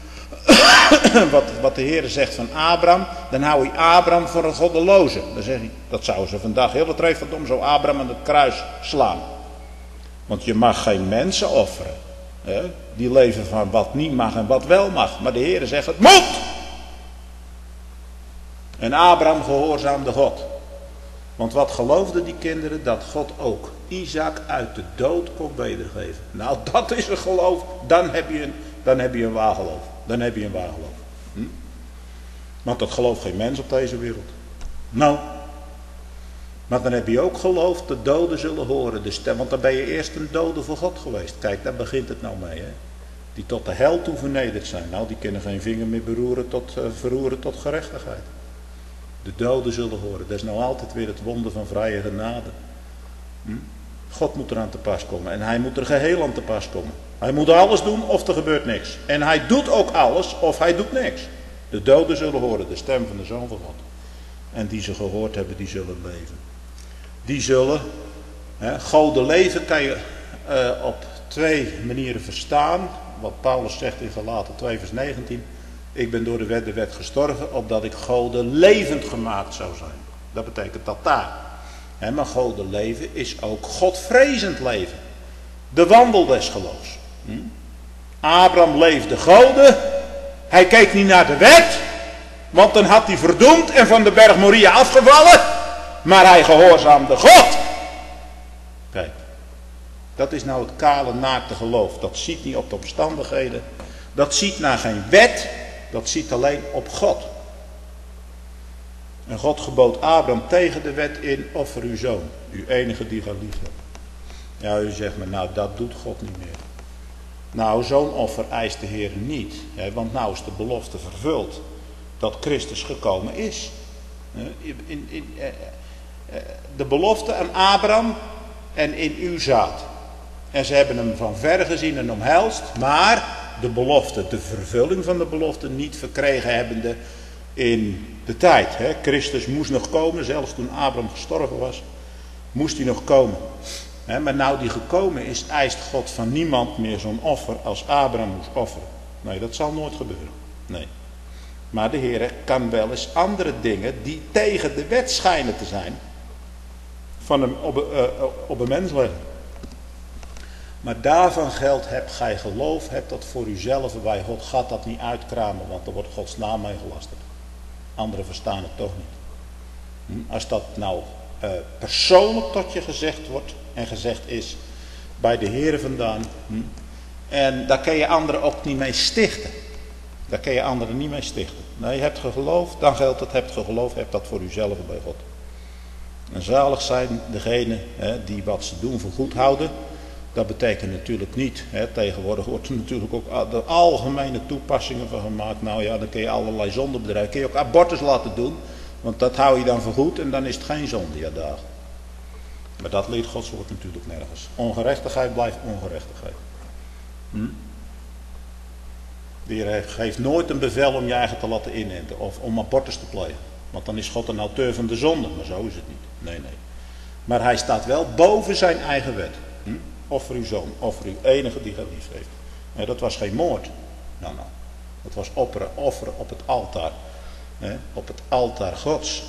wat de Heer zegt van Abraham, dan hou je Abraham voor een goddeloze. Dan zeg je, dat zouden ze vandaag heel wat recht om zo Abraham aan het kruis slaan. Want je mag geen mensen offeren. Hè? Die leven van wat niet mag en wat wel mag. Maar de Heer zegt, het moet! En Abraham gehoorzaamde God. Want wat geloofden die kinderen? Dat God ook Isaac uit de dood kon wedergeven. Nou, dat is een geloof. Dan heb je een waar geloof. Dan heb je een waar geloof. Want dat gelooft geen mens op deze wereld. Nou. Maar dan heb je ook geloof, de doden zullen horen de stem. Want dan ben je eerst een dode voor God geweest. Kijk, daar begint het nou mee. Hè? Die tot de hel toe vernederd zijn. Nou, die kunnen geen vinger meer verroeren tot gerechtigheid. De doden zullen horen. Dat is nou altijd weer het wonder van vrije genade. God moet eraan te pas komen. En hij moet er geheel aan te pas komen. Hij moet alles doen of er gebeurt niks. En hij doet ook alles of hij doet niks. De doden zullen horen de stem van de Zoon van God. En die ze gehoord hebben, die zullen leven. Die zullen, goden leven kan je op twee manieren verstaan. Wat Paulus zegt in Galaten 2 vers 19. Ik ben door de wet gestorven, opdat ik goden levend gemaakt zou zijn. Dat betekent dat daar. Maar goden leven is ook godvrezend leven. De wandel des geloofs. Abraham leefde goden. Hij keek niet naar de wet. Want dan had hij verdoemd en van de berg Moria afgevallen. Maar hij gehoorzaamde God. Kijk. Dat is nou het kale naakte geloof. Dat ziet niet op de omstandigheden. Dat ziet naar geen wet. Dat ziet alleen op God. En God gebood Abraham tegen de wet in: offer uw zoon, uw enige die gij lief hebt. Ja, u zegt me, nou dat doet God niet meer. Nou, zo'n offer eist de Heer niet. Want nou is de belofte vervuld dat Christus gekomen is. De belofte aan Abraham en in uw zaad. En ze hebben hem van ver gezien en omhelst, maar de belofte, de vervulling van de belofte niet verkregen hebbende in de tijd. Christus moest nog komen, zelfs toen Abraham gestorven was, moest hij nog komen. Maar nou die gekomen is, eist God van niemand meer zo'n offer als Abraham moest offeren. Nee, dat zal nooit gebeuren. Nee. Maar de Heer kan wel eens andere dingen die tegen de wet schijnen te zijn, van hem op een mens leggen. Maar daarvan geldt, heb gij geloof, heb dat voor uzelf, bij God gaat dat niet uitkramen, want er wordt Gods naam mee gelasterd. Anderen verstaan het toch niet. Als dat nou persoonlijk tot je gezegd wordt en gezegd is bij de Heer vandaan, en daar kan je anderen ook niet mee stichten. Daar kan je anderen niet mee stichten. Nee, je hebt geloofd, dan geldt het, hebt geloofd, hebt dat voor uzelf bij God. En zalig zijn degenen die wat ze doen voor goed houden. Dat betekent natuurlijk niet, tegenwoordig wordt er natuurlijk ook de algemene toepassingen van gemaakt. Nou ja, dan kun je allerlei zonden bedrijven. Kun je ook abortus laten doen, want dat hou je dan voor goed en dan is het geen zonde, ja dagen. Maar dat leert Gods woord natuurlijk nergens. Ongerechtigheid blijft ongerechtigheid. De Heer geeft nooit een bevel om je eigen te laten inenten of om abortus te plegen. Want dan is God een auteur van de zonde, maar zo is het niet. Nee. Maar hij staat wel boven zijn eigen wet. Offer uw zoon, offer uw enige die gij lief heeft. Dat was geen moord. Nou. Dat was offeren op het altaar. Op het altaar Gods.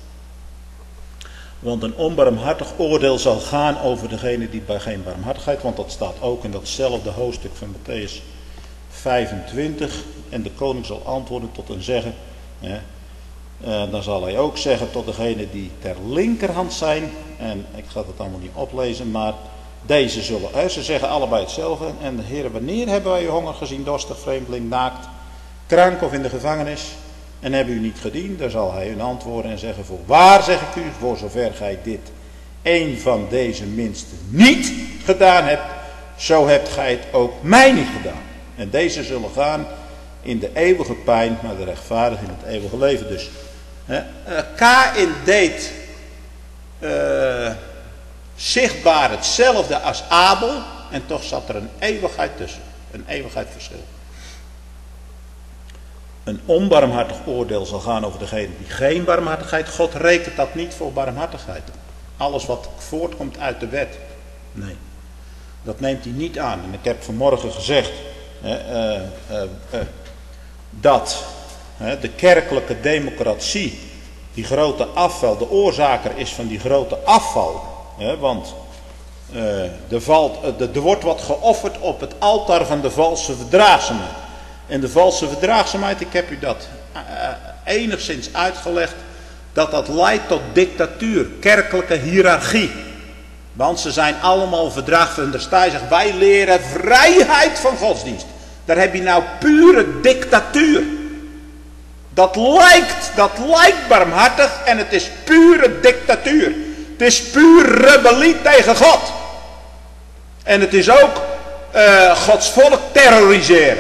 Want een onbarmhartig oordeel zal gaan over degene die bij geen barmhartigheid. Want dat staat ook in datzelfde hoofdstuk van Mattheüs 25. En de koning zal antwoorden tot en zeggen. Dan zal hij ook zeggen tot degene die ter linkerhand zijn. En ik ga het allemaal niet oplezen, maar deze zullen, ze zeggen allebei hetzelfde. En de Heer, wanneer hebben wij u honger gezien, dorstig, vreemdeling, naakt, krank of in de gevangenis? En hebben u niet gediend? Dan zal hij hun antwoorden en zeggen: voorwaar zeg ik u, voor zover gij dit een van deze minsten niet gedaan hebt, zo hebt gij het ook mij niet gedaan. En deze zullen gaan in de eeuwige pijn, maar de rechtvaardigen in het eeuwige leven. Dus Kaïn deed zichtbaar hetzelfde als Abel, en toch zat er een eeuwigheid tussen. Een eeuwigheid verschil. een onbarmhartig oordeel zal gaan over degene die geen barmhartigheid. God rekent dat niet voor barmhartigheid. Alles wat voortkomt uit de wet. Nee, dat neemt hij niet aan. En ik heb vanmorgen gezegd dat de kerkelijke democratie, die grote afval, de oorzaker is van die grote afval. Want er wordt wat geofferd op het altaar van de valse verdraagzaamheid. En de valse verdraagzaamheid, ik heb u dat enigszins uitgelegd, dat leidt tot dictatuur, kerkelijke hiërarchie. Want ze zijn allemaal verdraagvenders. Hij zegt, wij leren vrijheid van godsdienst. Daar heb je nou pure dictatuur. Dat lijkt barmhartig en het is pure dictatuur. Het is puur rebellie tegen God. En het is ook Gods volk terroriseren.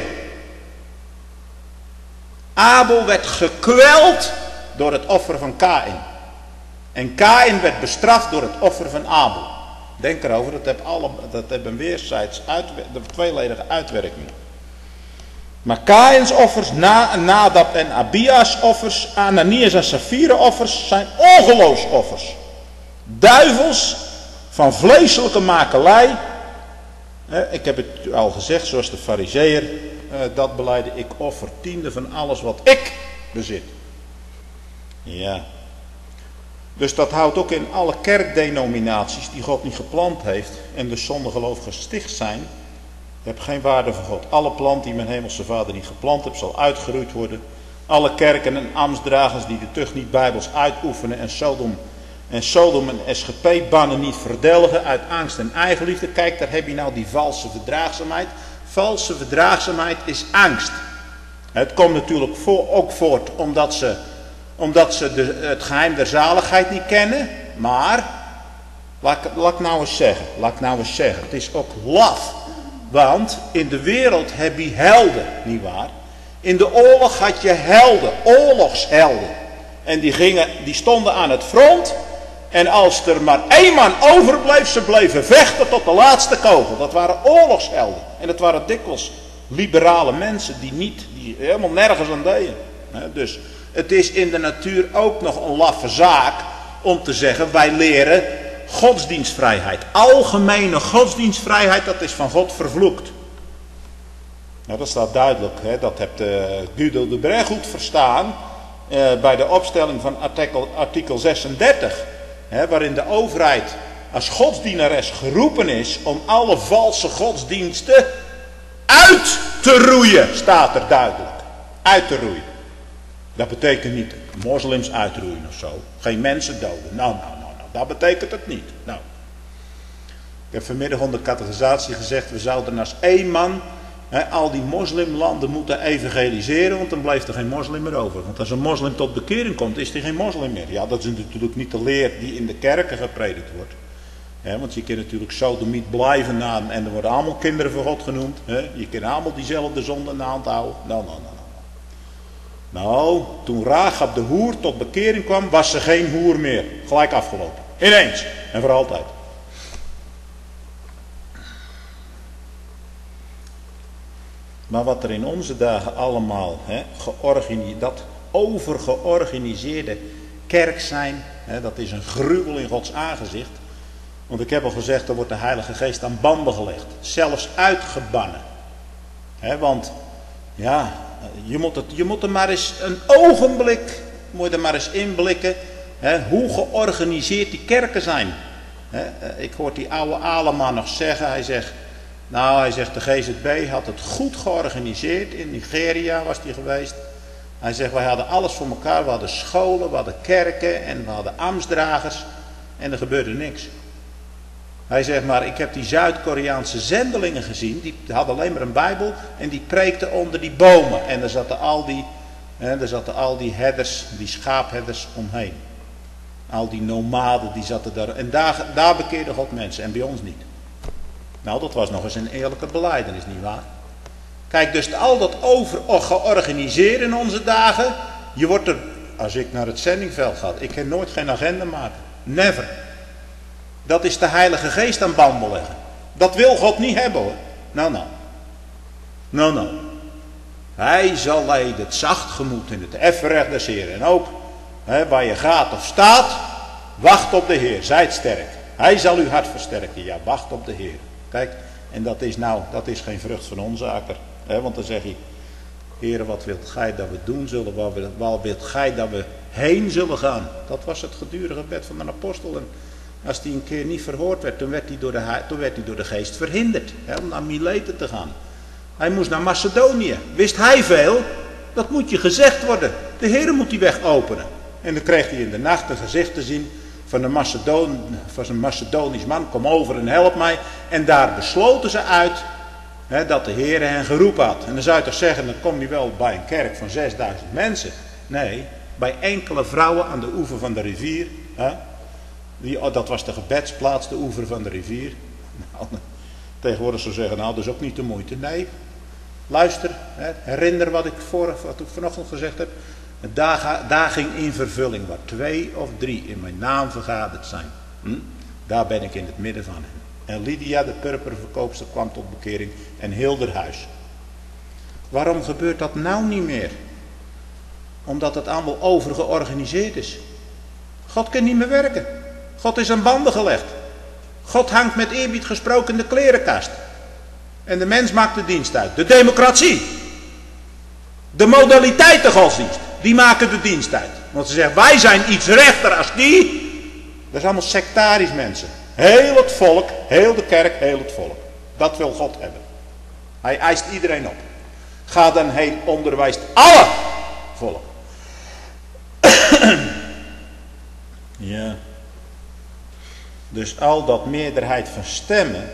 Abel werd gekweld door het offer van Kaïn. En Kaïn werd bestraft door het offer van Abel. Denk erover, dat heeft een weerszijds tweeledige uitwerking. Maar Kaïns offers, Nadab en Abia's offers, Ananias en Safira offers zijn ongeloofsoffers. Duivels van vleeselijke makelij. Ik heb het al gezegd, zoals de Farizeeër dat beleidde. Ik offer tiende van alles wat ik bezit. Ja. Dus dat houdt ook in alle kerkdenominaties die God niet geplant heeft en dus zonder geloof gesticht zijn. Heb geen waarde voor God. Alle plant die mijn hemelse vader niet geplant heeft, zal uitgeroeid worden. Alle kerken en ambtsdragers die de tucht niet bijbels uitoefenen en Sodom en SGP-bannen niet verdelgen uit angst en eigenliefde. Kijk, daar heb je nou die valse verdraagzaamheid. Valse verdraagzaamheid is angst. Het komt natuurlijk ook voort omdat ze het geheim der zaligheid niet kennen. Maar, laat ik nou eens zeggen, het is ook laf. Want in de wereld heb je helden, nietwaar? In de oorlog had je helden, oorlogshelden. En die stonden aan het front. En als er maar één man overbleef, ze bleven vechten tot de laatste kogel. Dat waren oorlogshelden. En dat waren dikwijls liberale mensen die helemaal nergens aan deden. Dus het is in de natuur ook nog een laffe zaak om te zeggen, wij leren godsdienstvrijheid. Algemene godsdienstvrijheid, dat is van God vervloekt. Nou, dat staat duidelijk. Dat hebt Guido de Breg goed verstaan bij de opstelling van artikel 36. Waarin de overheid als godsdienares geroepen is om alle valse godsdiensten uit te roeien, staat er duidelijk. Uit te roeien. Dat betekent niet moslims uitroeien of zo. Geen mensen doden. Nou. Dat betekent het niet. Nou. Ik heb vanmiddag onder catechisatie gezegd, we zouden als één man al die moslimlanden moeten evangeliseren, want dan blijft er geen moslim meer over. Want als een moslim tot bekering komt, is hij geen moslim meer. Ja, dat is natuurlijk niet de leer die in de kerken gepredikt wordt. Want je kunt natuurlijk sodomiet blijven naam en er worden allemaal kinderen van God genoemd. Je kunt allemaal diezelfde zonde in de hand houden. Nou, toen Rahab de hoer tot bekering kwam, was ze geen hoer meer. Gelijk afgelopen. Ineens. En voor altijd. Maar wat er in onze dagen allemaal dat overgeorganiseerde kerk zijn, dat is een gruwel in Gods aangezicht. Want ik heb al gezegd, er wordt de Heilige Geest aan banden gelegd. Zelfs uitgebannen. Want ja, je moet er maar eens een ogenblik, moet je er maar eens inblikken, hoe georganiseerd die kerken zijn. Ik hoor die oude Alema nog zeggen, hij zegt, de GZB had het goed georganiseerd. In Nigeria was hij geweest. Hij zegt, wij hadden alles voor elkaar. We hadden scholen, we hadden kerken en we hadden ambtsdragers. En er gebeurde niks. Hij zegt, maar ik heb die Zuid-Koreaanse zendelingen gezien. Die hadden alleen maar een Bijbel en die preekten onder die bomen. En er zaten al die herders, die schaapherders omheen. Al die nomaden, die zaten daar. En daar bekeerde God mensen en bij ons niet. Nou, dat was nog eens een eerlijke belijdenis, nietwaar? Kijk, dus al dat georganiseerd in onze dagen. Je wordt er, als ik naar het zendingveld ga, ik kan nooit geen agenda maken. Never. Dat is de Heilige Geest aan banden leggen. Dat wil God niet hebben hoor. Nou. Hij zal leiden het zacht gemoed in het effen recht des Heeren. En ook waar je gaat of staat, wacht op de Heer, zijt sterk. Hij zal uw hart versterken, ja, wacht op de Heer. Kijk, en dat is geen vrucht van onzaker. Want dan zeg je, Heer, wat wilt gij dat we doen zullen, waar wilt gij dat we heen zullen gaan? Dat was het gedurige gebed van de apostel. En als die een keer niet verhoord werd, toen werd hij door de geest verhinderd om naar Mileten te gaan. Hij moest naar Macedonië. Wist hij veel? Dat moet je gezegd worden. De Heer moet die weg openen. En dan kreeg hij in de nacht een gezicht te zien van een Macedonisch man. Kom over en help mij. En daar besloten ze uit dat de Heer hen geroepen had. En dan zou je toch zeggen, dan kom je wel bij een kerk van 6000 mensen. Nee, bij enkele vrouwen aan de oever van de rivier. Dat was de gebedsplaats, de oever van de rivier. Nou, tegenwoordig zou zeggen, nou, dat is ook niet de moeite. Nee, luister, herinner wat ik vanochtend gezegd heb. Daar ging in vervulling waar 2 of 3 in mijn naam vergaderd zijn. Daar ben ik in het midden van hen. En Lydia, de purperverkoopster, kwam tot bekering en heel haar huis. Waarom gebeurt dat nou niet meer? Omdat het allemaal overgeorganiseerd is. God kan niet meer werken. God is aan banden gelegd. God hangt met eerbied gesproken in de klerenkast. En de mens maakt de dienst uit. De democratie. De modaliteiten godsdienst. Die maken de dienst uit. Want ze zeggen, wij zijn iets rechter als die. Dat is allemaal sectarisch mensen. Heel het volk, heel de kerk, heel het volk. Dat wil God hebben. Hij eist iedereen op. Ga dan heen, onderwijst alle volk. Ja. Dus al dat meerderheid van stemmen,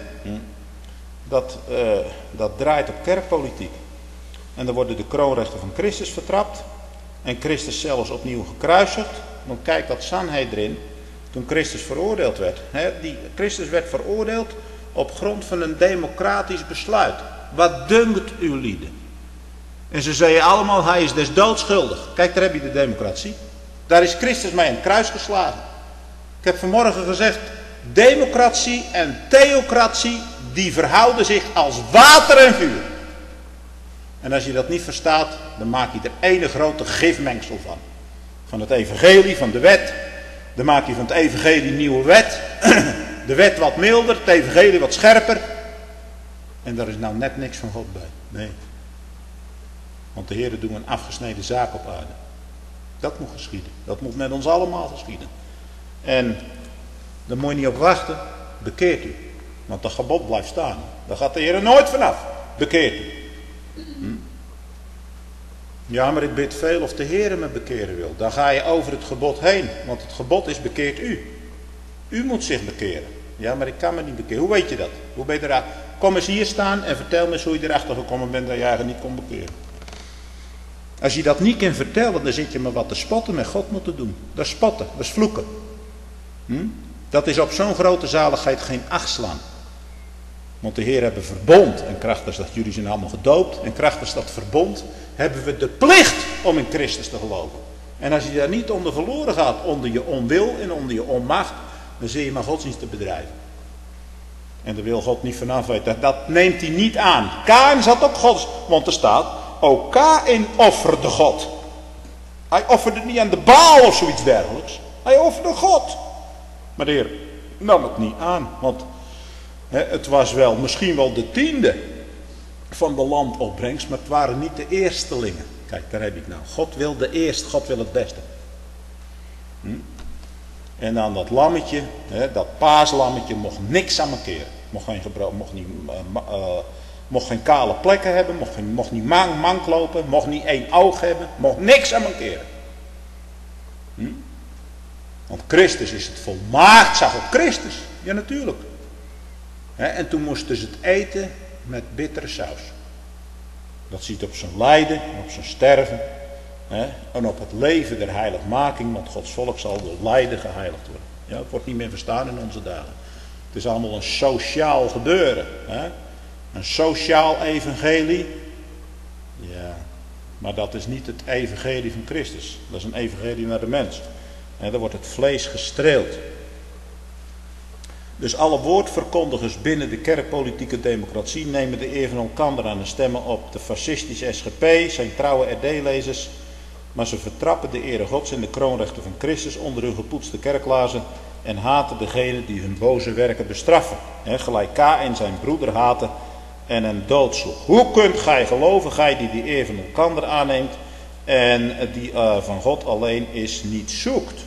dat draait op kerkpolitiek. En dan worden de kroonrechten van Christus vertrapt. En Christus zelfs opnieuw gekruisigd. Want kijk dat Sanhedrin, toen Christus veroordeeld werd. Christus werd veroordeeld op grond van een democratisch besluit. Wat dunkt uw lieden? En ze zeiden allemaal, hij is des doods schuldig. Kijk, daar heb je de democratie. Daar is Christus mee aan het kruis geslagen. Ik heb vanmorgen gezegd, democratie en theocratie, die verhouden zich als water en vuur. En als je dat niet verstaat, dan maak je er ene grote gifmengsel van. Van het evangelie, van de wet. Dan maak je van het evangelie nieuwe wet. De wet wat milder, het evangelie wat scherper. En daar is nou net niks van God bij. Nee. Want de Heer doet een afgesneden zaak op aarde. Dat moet geschieden. Dat moet met ons allemaal geschieden. En daar moet je niet op wachten. Bekeert u. Want dat gebod blijft staan. Daar gaat de Heer er nooit vanaf. Bekeert u. Ja, maar ik bid veel of de Heer me bekeren wil. Dan ga je over het gebod heen. Want het gebod is bekeert u. U moet zich bekeren. Ja, maar ik kan me niet bekeren. Hoe weet je dat? Hoe ben je eruit? Kom eens hier staan en vertel me eens hoe je erachter gekomen bent dat je eigenlijk niet kon bekeren. Als je dat niet kan vertellen, dan zit je maar wat te spotten met God moeten doen. Dat is spotten, dat is vloeken. Dat is op zo'n grote zaligheid geen acht slaan. Want de Heer hebben verbond. En krachtens dat jullie zijn allemaal gedoopt. En krachtens dat verbond hebben we de plicht om in Christus te geloven. En als je daar niet onder verloren gaat, onder je onwil en onder je onmacht, dan zul je maar godsdienst te bedrijven. En daar wil God niet vanaf weten. Dat neemt hij niet aan. Kain zat ook Gods, want er staat, ook Kain offerde God. Hij offerde niet aan de Baal of zoiets dergelijks. Hij offerde God. Maar de Heer nam het niet aan, want het was wel misschien wel de 10e van de landopbrengst, maar het waren niet de eerstelingen. Kijk, daar heb ik nou. God wil de eerst, God wil het beste. En dan dat lammetje, dat paaslammetje, mocht niks aan mankeren. Mocht geen kale plekken hebben, mocht niet mank lopen, mocht niet 1 oog hebben, mocht niks aan mankeren. Want Christus is het volmaakt, zag op Christus. Ja, natuurlijk. En toen moesten ze het eten met bittere saus. Dat ziet op zijn lijden, op zijn sterven. En op het leven der heiligmaking, want Gods volk zal door lijden geheiligd worden. Ja, het wordt niet meer verstaan in onze dagen. Het is allemaal een sociaal gebeuren. Een sociaal evangelie. Ja, maar dat is niet het evangelie van Christus. Dat is een evangelie naar de mens. Daar wordt het vlees gestreeld. Dus alle woordverkondigers binnen de kerkpolitieke democratie nemen de eer van elkander aan de stemmen op. De fascistische SGP zijn trouwe RD-lezers, maar ze vertrappen de ere Gods en de kroonrechten van Christus onder hun gepoetste kerklaarzen en haten degene die hun boze werken bestraffen. Gelijk Kaïn zijn broeder haatte en hem doodsloeg. Hoe kunt gij geloven, gij die de eer van elkander aanneemt en die van God alleen is niet zoekt?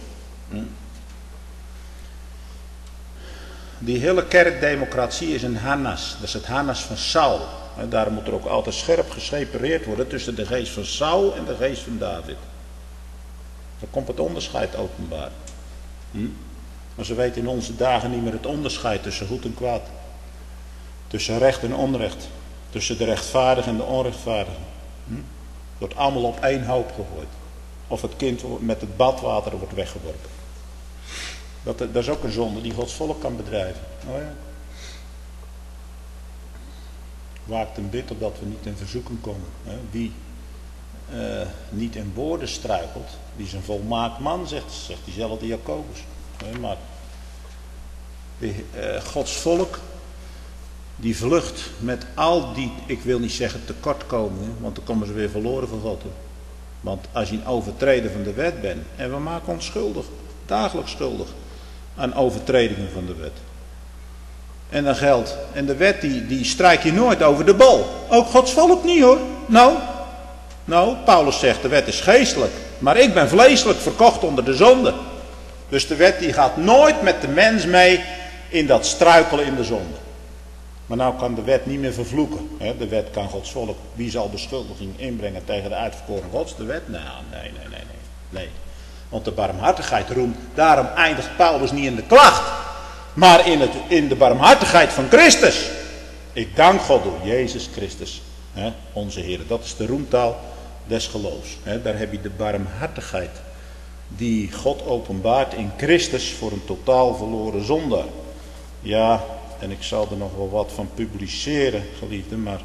Die hele kerkdemocratie is een harnas. Dat is het harnas van Saul. Daarom moet er ook altijd scherp gesepareerd worden tussen de geest van Saul en de geest van David. Dan komt het onderscheid openbaar. Maar ze weten in onze dagen niet meer het onderscheid tussen goed en kwaad. Tussen recht en onrecht. Tussen de rechtvaardigen en de onrechtvaardigen. Het wordt allemaal op één hoop gegooid. Of het kind met het badwater wordt weggeworpen. Dat is ook een zonde die Gods volk kan bedrijven. Oh ja. Waakt en bid opdat we niet in verzoeking komen. Wie niet in woorden struikelt, die is een volmaakt man, zegt diezelfde Jacobus. Maar Gods volk, die vlucht met al die, ik wil niet zeggen tekortkomingen, want dan komen ze weer verloren van God. Want als je een overtreder van de wet bent, en we maken ons schuldig, dagelijks schuldig, aan overtredingen van de wet. En dan geldt, en de wet die strijk je nooit over de bal. Ook Gods volk niet hoor. Nou, Paulus zegt de wet is geestelijk, maar ik ben vleeselijk verkocht onder de zonde. Dus de wet die gaat nooit met de mens mee in dat struikelen in de zonde. Maar nou kan de wet niet meer vervloeken. De wet kan Gods volk, wie zal beschuldiging inbrengen tegen de uitverkoren Gods? De wet? Nou, nee. Want de barmhartigheid roemt, daarom eindigt Paulus niet in de klacht, maar in de barmhartigheid van Christus. Ik dank God door Jezus Christus, onze Heer. Dat is de roemtaal des geloofs. Daar heb je de barmhartigheid die God openbaart in Christus voor een totaal verloren zondaar. Ja, en ik zal er nog wel wat van publiceren, geliefden, maar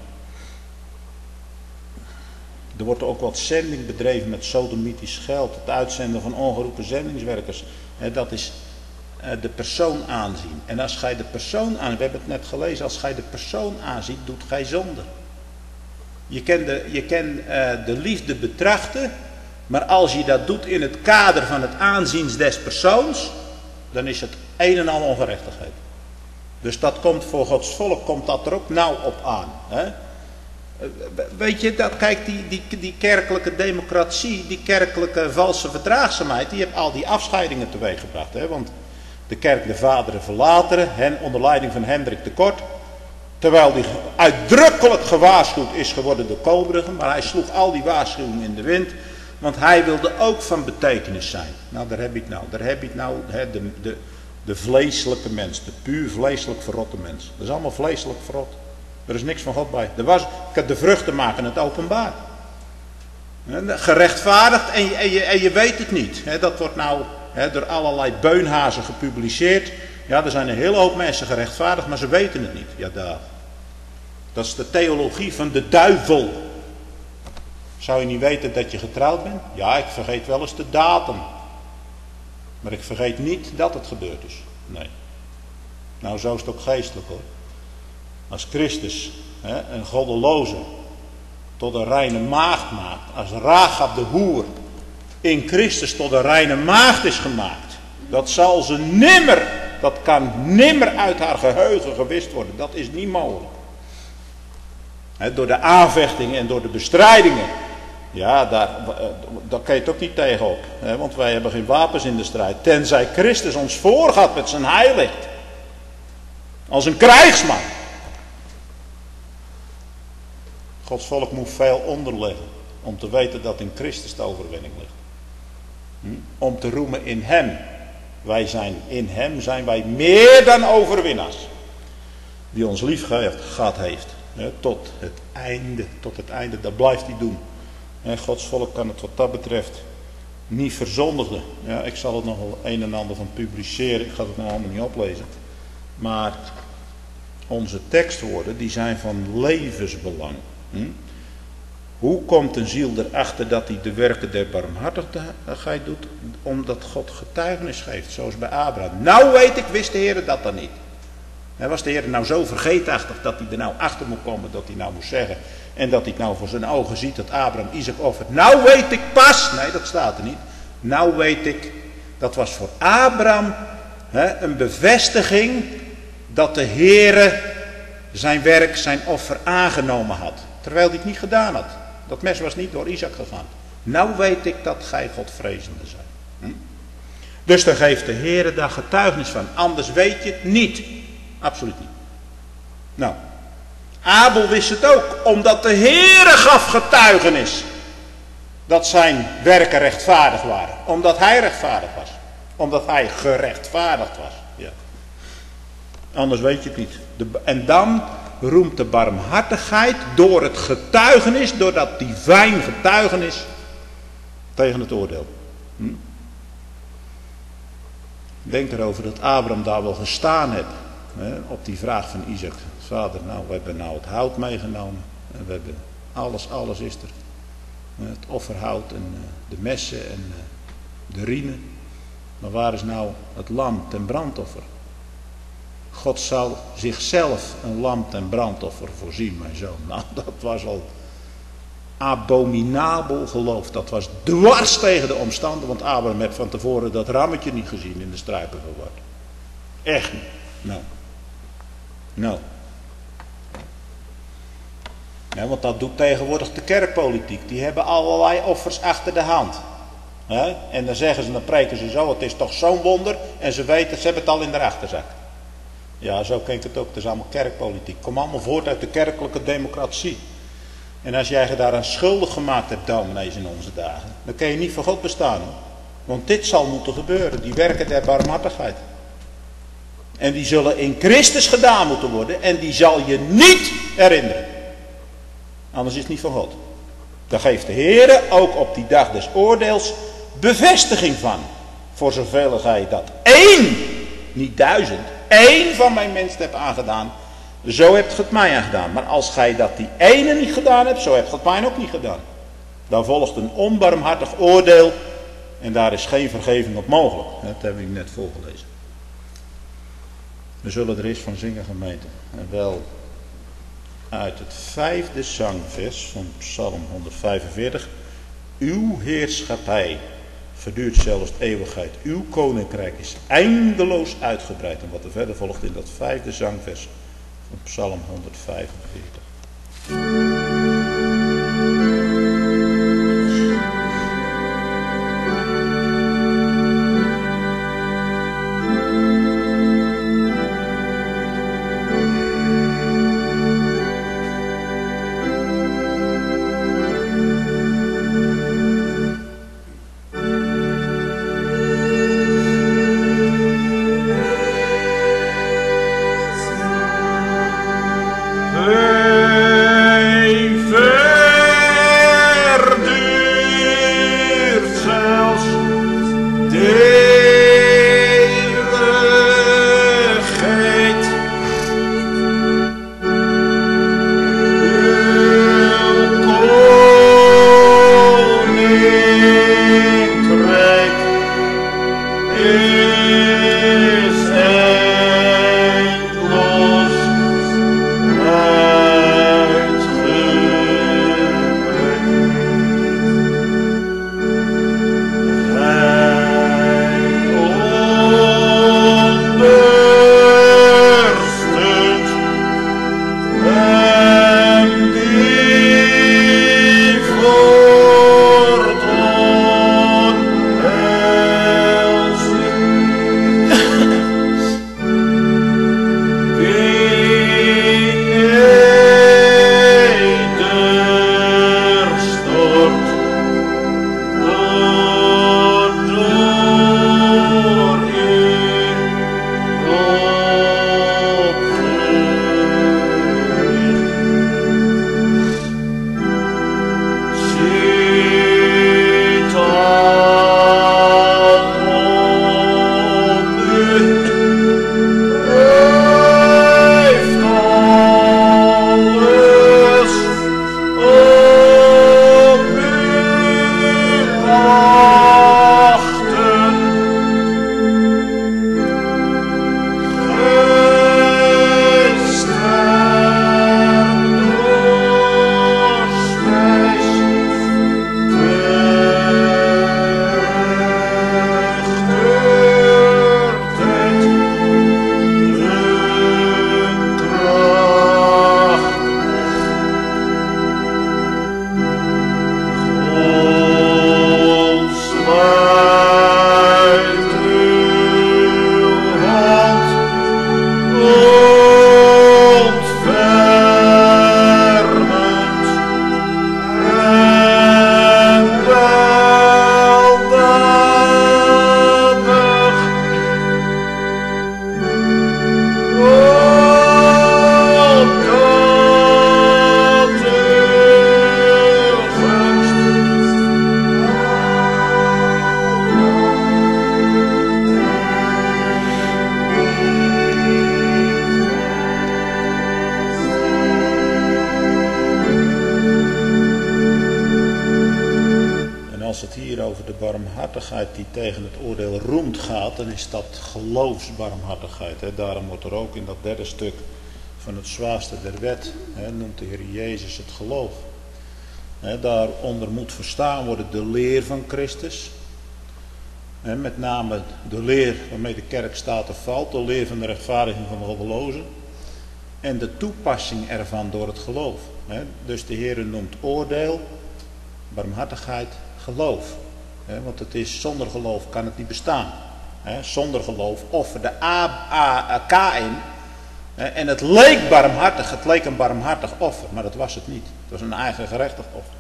er wordt ook wat zending bedreven met sodomitisch geld. Het uitzenden van ongeroepen zendingswerkers. Dat is de persoon aanzien. En als gij de persoon aanziet, we hebben het net gelezen, als gij de persoon aanziet, doet gij zonde. Je kan de liefde betrachten, maar als je dat doet in het kader van het aanzien des persoons, dan is het een en al ongerechtigheid. Dus dat komt voor Gods volk, komt dat er ook nauw op aan. Weet je, kijk, die kerkelijke democratie, die kerkelijke valse verdraagzaamheid, die heeft al die afscheidingen teweeggebracht. Want de kerk de vaderen verlaten, onder leiding van Hendrik de Kort, terwijl die uitdrukkelijk gewaarschuwd is geworden door Koolbrugge, maar hij sloeg al die waarschuwingen in de wind, want hij wilde ook van betekenis zijn. Nou, daar heb je het nou, de vleeselijke mens, de puur vleeselijk verrotte mens. Dat is allemaal vleeselijk verrot. Er is niks van God bij. De vruchten maken het openbaar. Gerechtvaardigd en je weet het niet. Dat wordt nou door allerlei beunhazen gepubliceerd. Ja, er zijn een hele hoop mensen gerechtvaardigd, maar ze weten het niet. Ja, dat is de theologie van de duivel. Zou je niet weten dat je getrouwd bent? Ja, ik vergeet wel eens de datum. Maar ik vergeet niet dat het gebeurd is. Nee. Nou, zo is het ook geestelijk hoor. Als Christus een goddeloze tot een reine maagd maakt. Als Rahab de hoer in Christus tot een reine maagd is gemaakt. Dat kan nimmer uit haar geheugen gewist worden. Dat is niet mogelijk. Door de aanvechtingen en door de bestrijdingen. Ja, daar kan je het ook niet tegenop. Want wij hebben geen wapens in de strijd. Tenzij Christus ons voorgaat met zijn heilicht. Als een krijgsman. Gods volk moet veel onderleggen. Om te weten dat in Christus de overwinning ligt. Om te roemen in hem. In hem zijn wij meer dan overwinnaars. Die ons lief gehad heeft. Tot het einde. Dat blijft hij doen. Gods volk kan het wat dat betreft niet verzondigen. Ja, ik zal het nog wel een en ander van publiceren. Ik ga het nou allemaal niet oplezen. Maar onze tekstwoorden die zijn van levensbelang. Hoe komt een ziel erachter dat hij de werken der barmhartigheid doet? Omdat God getuigenis geeft, zoals bij Abraham. Nou wist de Heer dat dan niet. Was de Heer nou zo vergeetachtig dat hij er nou achter moet komen, dat hij nou moest zeggen, en dat hij nou voor zijn ogen ziet dat Abraham Isaac offert. Nou weet ik pas, nee dat staat er niet. Nou weet ik, dat was voor Abraham een bevestiging dat de Heere zijn werk, zijn offer aangenomen had. Terwijl hij het niet gedaan had. Dat mes was niet door Isaac gegaan. Nou weet ik dat gij Godvrezende zijt. Dus daar geeft de Heere daar getuigenis van. Anders weet je het niet. Absoluut niet. Nou, Abel wist het ook. Omdat de Heere gaf getuigenis. Dat zijn werken rechtvaardig waren. Omdat hij rechtvaardig was. Omdat hij gerechtvaardigd was. Ja. Anders weet je het niet. En dan roemt de barmhartigheid door het getuigenis. Door dat divijn getuigenis. Tegen het oordeel. Denk erover dat Abraham daar wel gestaan heeft. Op die vraag van Isaac. Vader, nou we hebben nou het hout meegenomen. En we hebben alles is er. Het offerhout en de messen en de rienen. Maar waar is nou het lam ten brandoffer? God zal zichzelf een lam ten brandoffer voorzien, mijn zoon. Nou, dat was al abominabel geloof. Dat was dwars tegen de omstanden. Want Abraham heeft van tevoren dat rammetje niet gezien in de struiken geworden. Echt niet. Nou. Ja, want dat doet tegenwoordig de kerkpolitiek. Die hebben allerlei offers achter de hand. En dan zeggen ze, dan preken ze zo, het is toch zo'n wonder. En ze weten, ze hebben het al in de achterzak. Ja, zo ken ik het ook. Het is allemaal kerkpolitiek. Kom allemaal voort uit de kerkelijke democratie. En als jij je daaraan schuldig gemaakt hebt, dominees, in onze dagen, dan kun je niet voor God bestaan. Hoor. Want dit zal moeten gebeuren. Die werken der barmhartigheid. En die zullen in Christus gedaan moeten worden. En die zal je niet herinneren. Anders is het niet van God. Daar geeft de Heere ook op die dag des oordeels bevestiging van. Voor zoveel gij dat één, niet 1000, één van mijn mensen hebt aangedaan. Zo hebt ge het mij aangedaan. Maar als gij dat die ene niet gedaan hebt, zo hebt ge het mij ook niet gedaan. Dan volgt een onbarmhartig oordeel. En daar is geen vergeving op mogelijk. Dat hebben we net voorgelezen. We zullen er eens van zingen, gemeente. En wel uit het 5e zangvers van Psalm 145. Uw heerschappij verduurt zelfs de eeuwigheid. Uw koninkrijk is eindeloos uitgebreid. En wat er verder volgt in dat 5e zangvers van Psalm 145. die tegen het oordeel roemt gaat, dan is dat geloofsbarmhartigheid. Hè. Daarom wordt er ook in dat derde stuk van het zwaarste der wet, noemt de Heer Jezus het geloof. Daaronder moet verstaan worden de leer van Christus. Met name de leer waarmee de kerk staat of valt, de leer van de rechtvaardiging van de goddelozen. En de toepassing ervan door het geloof. Dus de Heer noemt oordeel, barmhartigheid, geloof. Want het is zonder geloof kan het niet bestaan. Zonder geloof offer de Kaïn. En het leek barmhartig, het leek een barmhartig offer, maar dat was het niet. Het was een eigen gerechtig offer.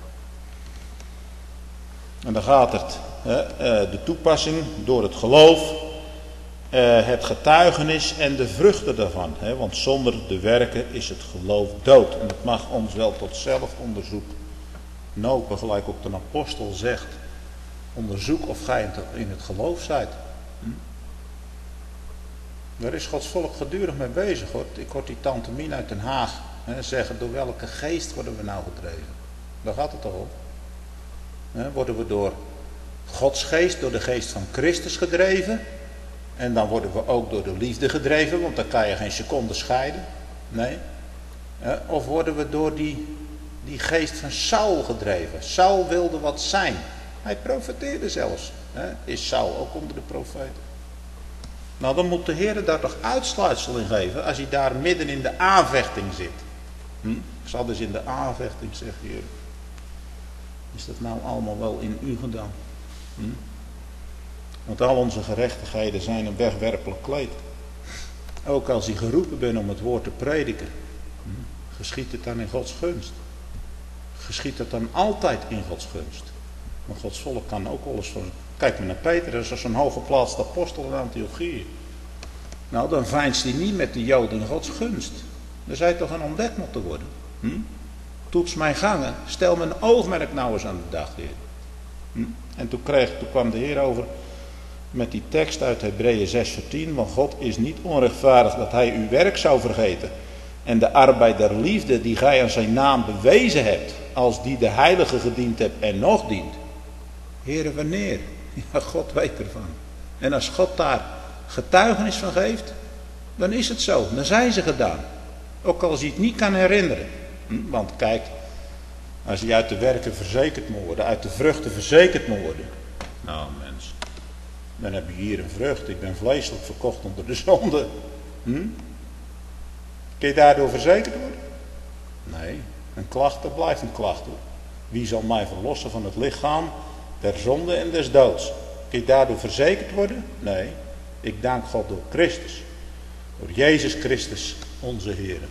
En dan gaat het, de toepassing door het geloof, het getuigenis en de vruchten daarvan. Want zonder de werken is het geloof dood. En het mag ons wel tot zelfonderzoek nopen, gelijk ook de apostel zegt. Onderzoek of gij in het geloof zijt. Daar is Gods volk gedurig mee bezig, hoor. Ik hoor die tante Mien uit Den Haag zeggen, door welke geest worden we nou gedreven? Daar gaat het toch om. Worden we door Gods geest, door de geest van Christus gedreven? En dan worden we ook door de liefde gedreven, want dan kan je geen seconde scheiden. Nee. Of worden we door die geest van Saul gedreven? Saul wilde wat zijn. Hij profeteerde zelfs. Is Saul ook onder de profeten? Nou, dan moet de Heer daar toch uitsluitsel in geven als hij daar midden in de aanvechting zit. Ik zal dus in de aanvechting zeggen, Heer. Is dat nou allemaal wel in u gedaan? Want al onze gerechtigheden zijn een wegwerpelijk kleed. Ook als hij geroepen bent om het woord te prediken. Geschiet het dan in Gods gunst? Geschiet het dan altijd in Gods gunst? Want Gods volk kan ook alles van... Kijk maar naar Peter, dat is zo'n hooggeplaatste apostel in Antiochië. Nou, dan veinst hij niet met de Joden in Gods gunst. Dan zou je toch een ontdekt moeten worden. Toets mijn gangen, stel mijn oogmerk nou eens aan de dag, Heer. En toen kwam de Heer over met die tekst uit Hebreeën 6 vers 10. Want God is niet onrechtvaardig dat hij uw werk zou vergeten. En de arbeid der liefde die gij aan zijn naam bewezen hebt. Als die de heilige gediend hebt en nog dient. Heere, wanneer? Ja, God weet ervan. En als God daar getuigenis van geeft, dan is het zo. Dan zijn ze gedaan. Ook als hij het niet kan herinneren. Want kijk, als je uit de werken verzekerd moet worden, uit de vruchten verzekerd moet worden. Nou mens, dan heb je hier een vrucht. Ik ben vleeselijk verkocht onder de zonde. Kun je daardoor verzekerd worden? Nee, een klacht, dat blijft een klacht hoor. Wie zal mij verlossen van het lichaam der zonde en des doods? Kun je daardoor verzekerd worden? Nee, ik dank God door Christus. Door Jezus Christus, onze Heer.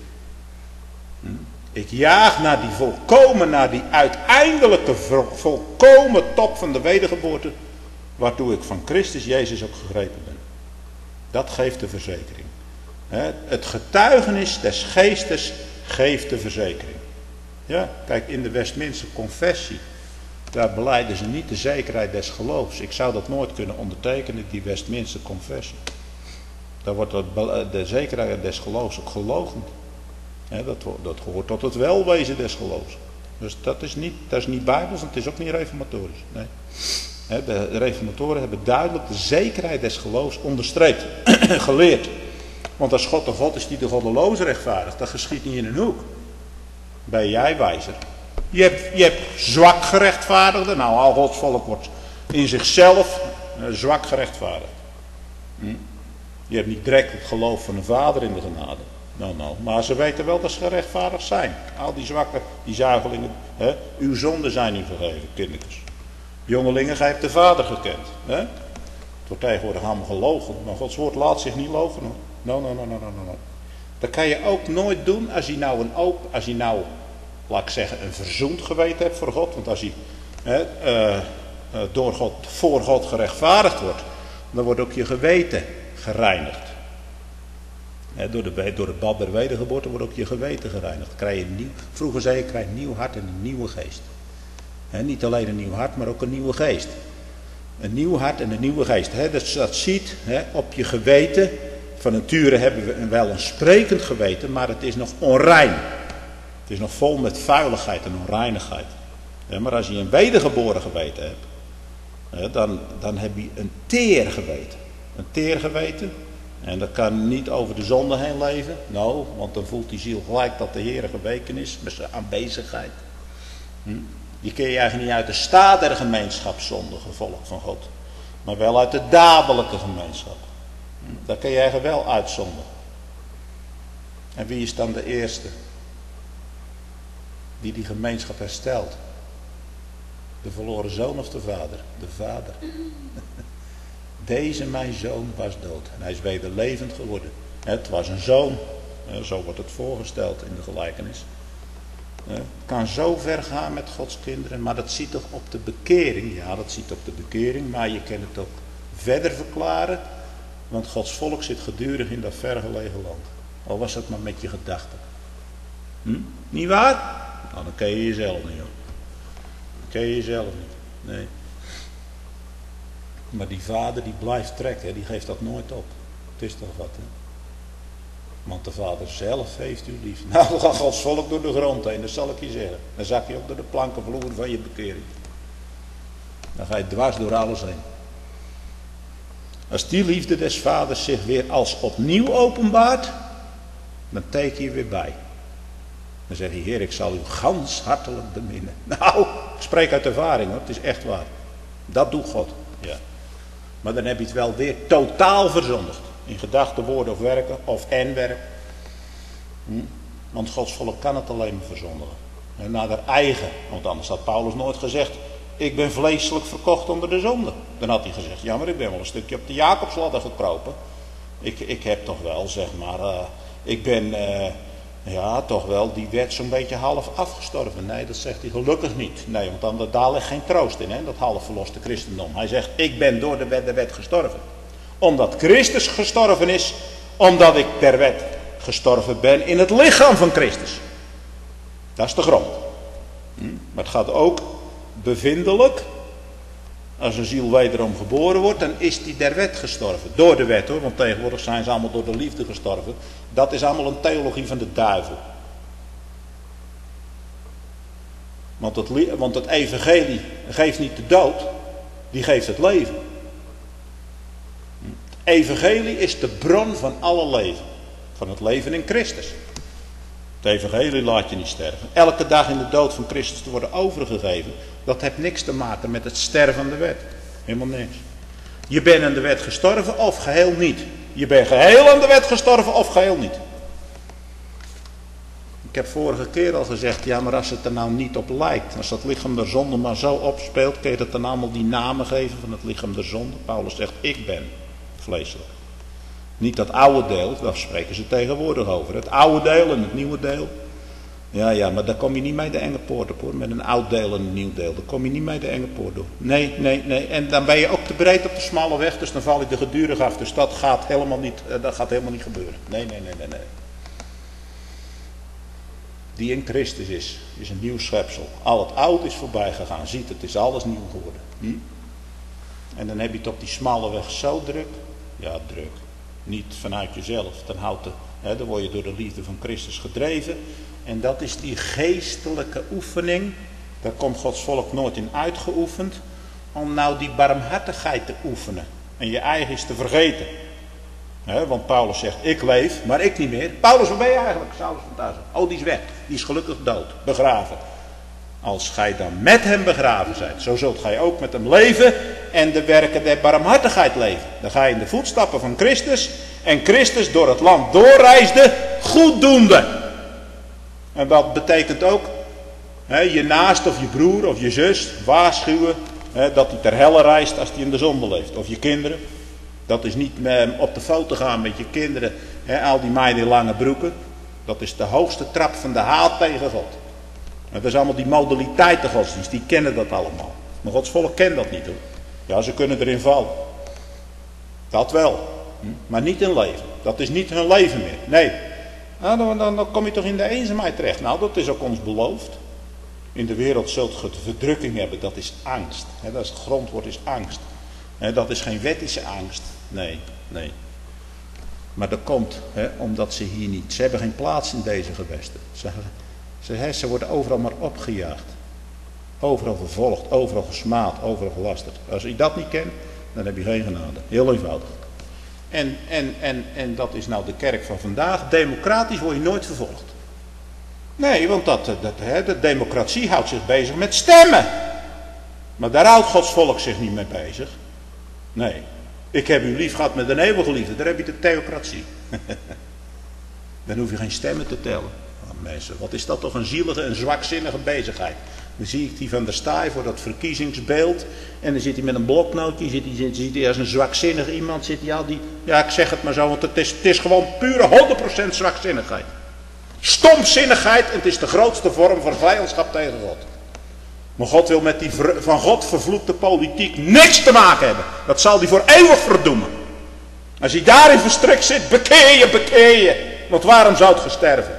Ik jaag naar die uiteindelijke volkomen top van de wedergeboorte, waartoe ik van Christus Jezus ook gegrepen ben. Dat geeft de verzekering. Het getuigenis des geestes geeft de verzekering. Ja, kijk, in de Westminster Confessie, daar belijden ze niet de zekerheid des geloofs. Ik zou dat nooit kunnen ondertekenen, die Westminster Confessie. Daar wordt de zekerheid des geloofs ook geloochend. Dat hoort tot het welwezen des geloofs. Dus dat is niet bijbels en het is ook niet reformatorisch. Nee. De reformatoren hebben duidelijk de zekerheid des geloofs onderstreept, geleerd. Want als God de God is die de goddeloze rechtvaardigt, dat geschiet niet in een hoek. Ben jij wijzer? Je hebt zwak gerechtvaardigden. Nou, al Gods volk wordt in zichzelf zwak gerechtvaardigd. Je hebt niet direct het geloof van de Vader in de genade. Nou, maar ze weten wel dat ze gerechtvaardigd zijn. Al die zwakke, die zuigelingen. Uw zonden zijn u vergeven, kindertjes. Jongelingen, gij hebt de Vader gekend. Het wordt tegenwoordig allemaal gelogen. Maar Gods woord laat zich niet logen. No. Dat kan je ook nooit doen als je nou, laat ik zeggen, een verzoend geweten hebt voor God. Want als hij door God, voor God gerechtvaardigd wordt, dan wordt ook je geweten gereinigd. Door het bad der wedergeboorte wordt ook je geweten gereinigd. Vroeger zei je, krijg een nieuw hart en een nieuwe geest. Niet alleen een nieuw hart, maar ook een nieuwe geest. Een nieuw hart en een nieuwe geest. Dat ziet op je geweten. Van nature hebben we wel een sprekend geweten, maar het is nog onrein. Het is nog vol met vuiligheid en onreinigheid. Maar als je een wedergeboren geweten hebt, Dan heb je een teer geweten. Een teer geweten. En dat kan niet over de zonde heen leven. Nou, want dan voelt die ziel gelijk dat de Heer geweken is met zijn aanwezigheid. Die kun je eigenlijk niet uit de staat der gemeenschap zonder gevolg van God. Maar wel uit de dadelijke gemeenschap. Daar kun je eigenlijk wel uitzonderen. En wie is dan de eerste die gemeenschap herstelt? De verloren zoon of de vader? De vader. Deze mijn zoon was dood. En hij is weder levend geworden. Het was een zoon. Zo wordt het voorgesteld in de gelijkenis. Het kan zo ver gaan met Gods kinderen. Maar dat ziet toch op de bekering. Ja, dat ziet op de bekering. Maar je kan het ook verder verklaren. Want Gods volk zit gedurig in dat vergelegen land. Al was het maar met je gedachten. Niet waar? Nou, dan ken je jezelf niet, hoor. Dan ken je jezelf niet. Nee. Maar die vader die blijft trekken, die geeft dat nooit op. Het is toch wat, hè? Want de vader zelf heeft u lief. Nou, dan gaat Gods volk door de grond heen, dat zal ik je zeggen. Dan zak je op door de plankenvloer van je bekering. Dan ga je dwars door alles heen. Als die liefde des vaders zich weer als opnieuw openbaart, dan teken je weer bij. Dan zeg je, Heer, ik zal u gans hartelijk beminnen. Nou, ik spreek uit ervaring, hoor. Het is echt waar. Dat doet God. Ja. Maar dan heb je het wel weer totaal verzondigd. In gedachten, woorden of werken, of en werk. Want Gods volk kan het alleen maar verzondigen. En naar haar eigen. Want anders had Paulus nooit gezegd, ik ben vleeselijk verkocht onder de zonde. Dan had hij gezegd, ja, maar ik ben wel een stukje op de Jacobsladder gekropen. Ik heb toch wel, zeg maar, ik ben, ja, toch wel die wet zo'n beetje half afgestorven. Nee, dat zegt hij gelukkig niet. Nee, want daar ligt geen troost in, hè, dat half verloste christendom. Hij zegt, ik ben door de wet gestorven. Omdat Christus gestorven is, omdat ik per wet gestorven ben in het lichaam van Christus. Dat is de grond. Maar het gaat ook bevindelijk. Als een ziel wederom geboren wordt, dan is die der wet gestorven. Door de wet, hoor, want tegenwoordig zijn ze allemaal door de liefde gestorven. Dat is allemaal een theologie van de duivel. Want het evangelie geeft niet de dood, die geeft het leven. Het evangelie is de bron van alle leven. Van het leven in Christus. Het evangelie laat je niet sterven. Elke dag in de dood van Christus te worden overgegeven. Dat heeft niks te maken met het sterven aan de wet. Helemaal niks. Je bent aan de wet gestorven of geheel niet. Je bent geheel aan de wet gestorven of geheel niet. Ik heb vorige keer al gezegd, ja, maar als het er nou niet op lijkt. Als dat lichaam der zonde maar zo opspeelt, kun je dat dan allemaal die namen geven van het lichaam der zonde. Paulus zegt, ik ben vleeselijk. Niet dat oude deel, daar spreken ze tegenwoordig over. Het oude deel en het nieuwe deel. Ja, maar daar kom je niet mee de enge poort op, hoor. Met een oud deel en een nieuw deel. Daar kom je niet mee de enge poort door. Nee. En dan ben je ook te breed op de smalle weg, dus dan val je er gedurig af. Dus dat gaat helemaal niet gebeuren. Nee. Die in Christus is een nieuw schepsel. Al het oude is voorbij gegaan. Ziet, het is alles nieuw geworden. En dan heb je het op die smalle weg zo druk. Ja, druk. Niet vanuit jezelf. Dan word je door de liefde van Christus gedreven. En dat is die geestelijke oefening. Daar komt Gods volk nooit in uitgeoefend. Om nou die barmhartigheid te oefenen. En je eigen is te vergeten. Want Paulus zegt, ik leef, maar ik niet meer. Paulus, waar ben je eigenlijk? Saulus van Tarsus. Oh, die is weg. Die is gelukkig dood. Begraven. Als gij dan met hem begraven zijt, zo zult gij ook met hem leven en de werken der barmhartigheid leven. Dan ga je in de voetstappen van Christus en Christus door het land doorreisde, goeddoende. En dat betekent ook je naast of je broer of je zus waarschuwen dat hij ter helle reist als hij in de zonde leeft. Of je kinderen. Dat is niet op de foto gaan met je kinderen, al die meiden in lange broeken. Dat is de hoogste trap van de haat tegen God. Dat is allemaal die modaliteiten godsdienst, die kennen dat allemaal. Maar Gods volk kent dat niet, hoor. Ja, ze kunnen erin vallen. Dat wel. Maar niet in leven. Dat is niet hun leven meer. Nee. Nou, dan kom je toch in de eenzaamheid terecht. Nou, dat is ook ons beloofd. In de wereld zult je verdrukking hebben. Dat is angst. Dat is het grondwoord is angst. Dat is geen wettische angst. Nee. Maar dat komt omdat ze hier niet. Ze hebben geen plaats in deze gewesten. Ze worden overal maar opgejaagd. Overal vervolgd, overal gesmaad, overal gelasterd. Als je dat niet kent, dan heb je geen genade. Heel eenvoudig. En dat is nou de kerk van vandaag. Democratisch word je nooit vervolgd. Nee, want de democratie houdt zich bezig met stemmen. Maar daar houdt Gods volk zich niet mee bezig. Nee. Ik heb u lief gehad met een eeuwige liefde. Daar heb je de theocratie. Dan hoef je geen stemmen te tellen. Oh, mensen, wat is dat toch een zielige en zwakzinnige bezigheid. Dan zie ik die Van der Staaij voor dat verkiezingsbeeld. En dan zit hij met een bloknootje. Zit hij als een zwakzinnig iemand. Zit hij al die, ja, ik zeg het maar zo. Want het is gewoon pure 100% zwakzinnigheid. Stomzinnigheid. En het is de grootste vorm van vijandschap tegen God. Maar God wil met die van God vervloekte politiek niks te maken hebben. Dat zal hij voor eeuwig verdoemen. Als hij daarin verstrikt zit, bekeer je. Want waarom zou het sterven?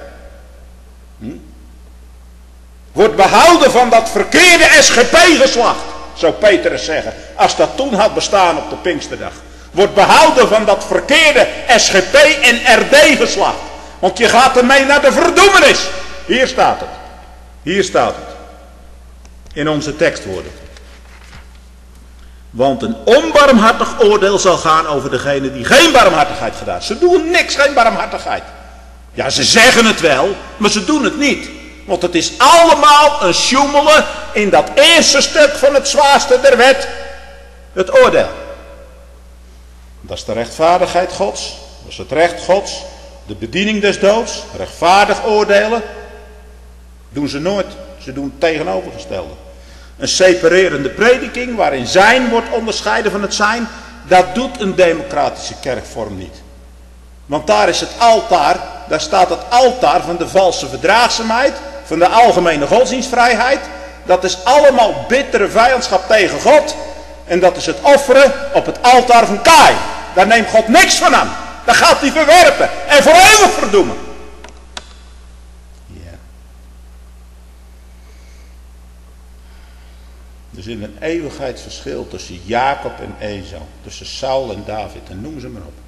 Wordt behouden van dat verkeerde SGP-geslacht. Zou Petrus zeggen. Als dat toen had bestaan op de Pinksterdag. Wordt behouden van dat verkeerde SGP en RD-geslacht. Want je gaat ermee naar de verdoemenis. Hier staat het. Hier staat het. In onze tekstwoorden. Want een onbarmhartig oordeel zal gaan over degene die geen barmhartigheid gedaan. Ze doen niks, geen barmhartigheid. Ja, ze zeggen het wel, maar ze doen het niet. Want het is allemaal een sjoemelen in dat eerste stuk van het zwaarste der wet. Het oordeel. Dat is de rechtvaardigheid Gods. Dat is het recht Gods. De bediening des doods. Rechtvaardig oordelen. Doen ze nooit. Ze doen het tegenovergestelde. Een separerende prediking waarin zijn wordt onderscheiden van het zijn. Dat doet een democratische kerkvorm niet. Want daar is het altaar. Daar staat het altaar van de valse verdraagzaamheid. Van de algemene godsdienstvrijheid. Dat is allemaal bittere vijandschap tegen God. En dat is het offeren op het altaar van Kaai. Daar neemt God niks van aan. Daar gaat hij verwerpen. En voor eeuwig verdoemen. Ja. Er zit een eeuwigheidsverschil tussen Jacob en Esau. Tussen Saul en David. En noem ze maar op.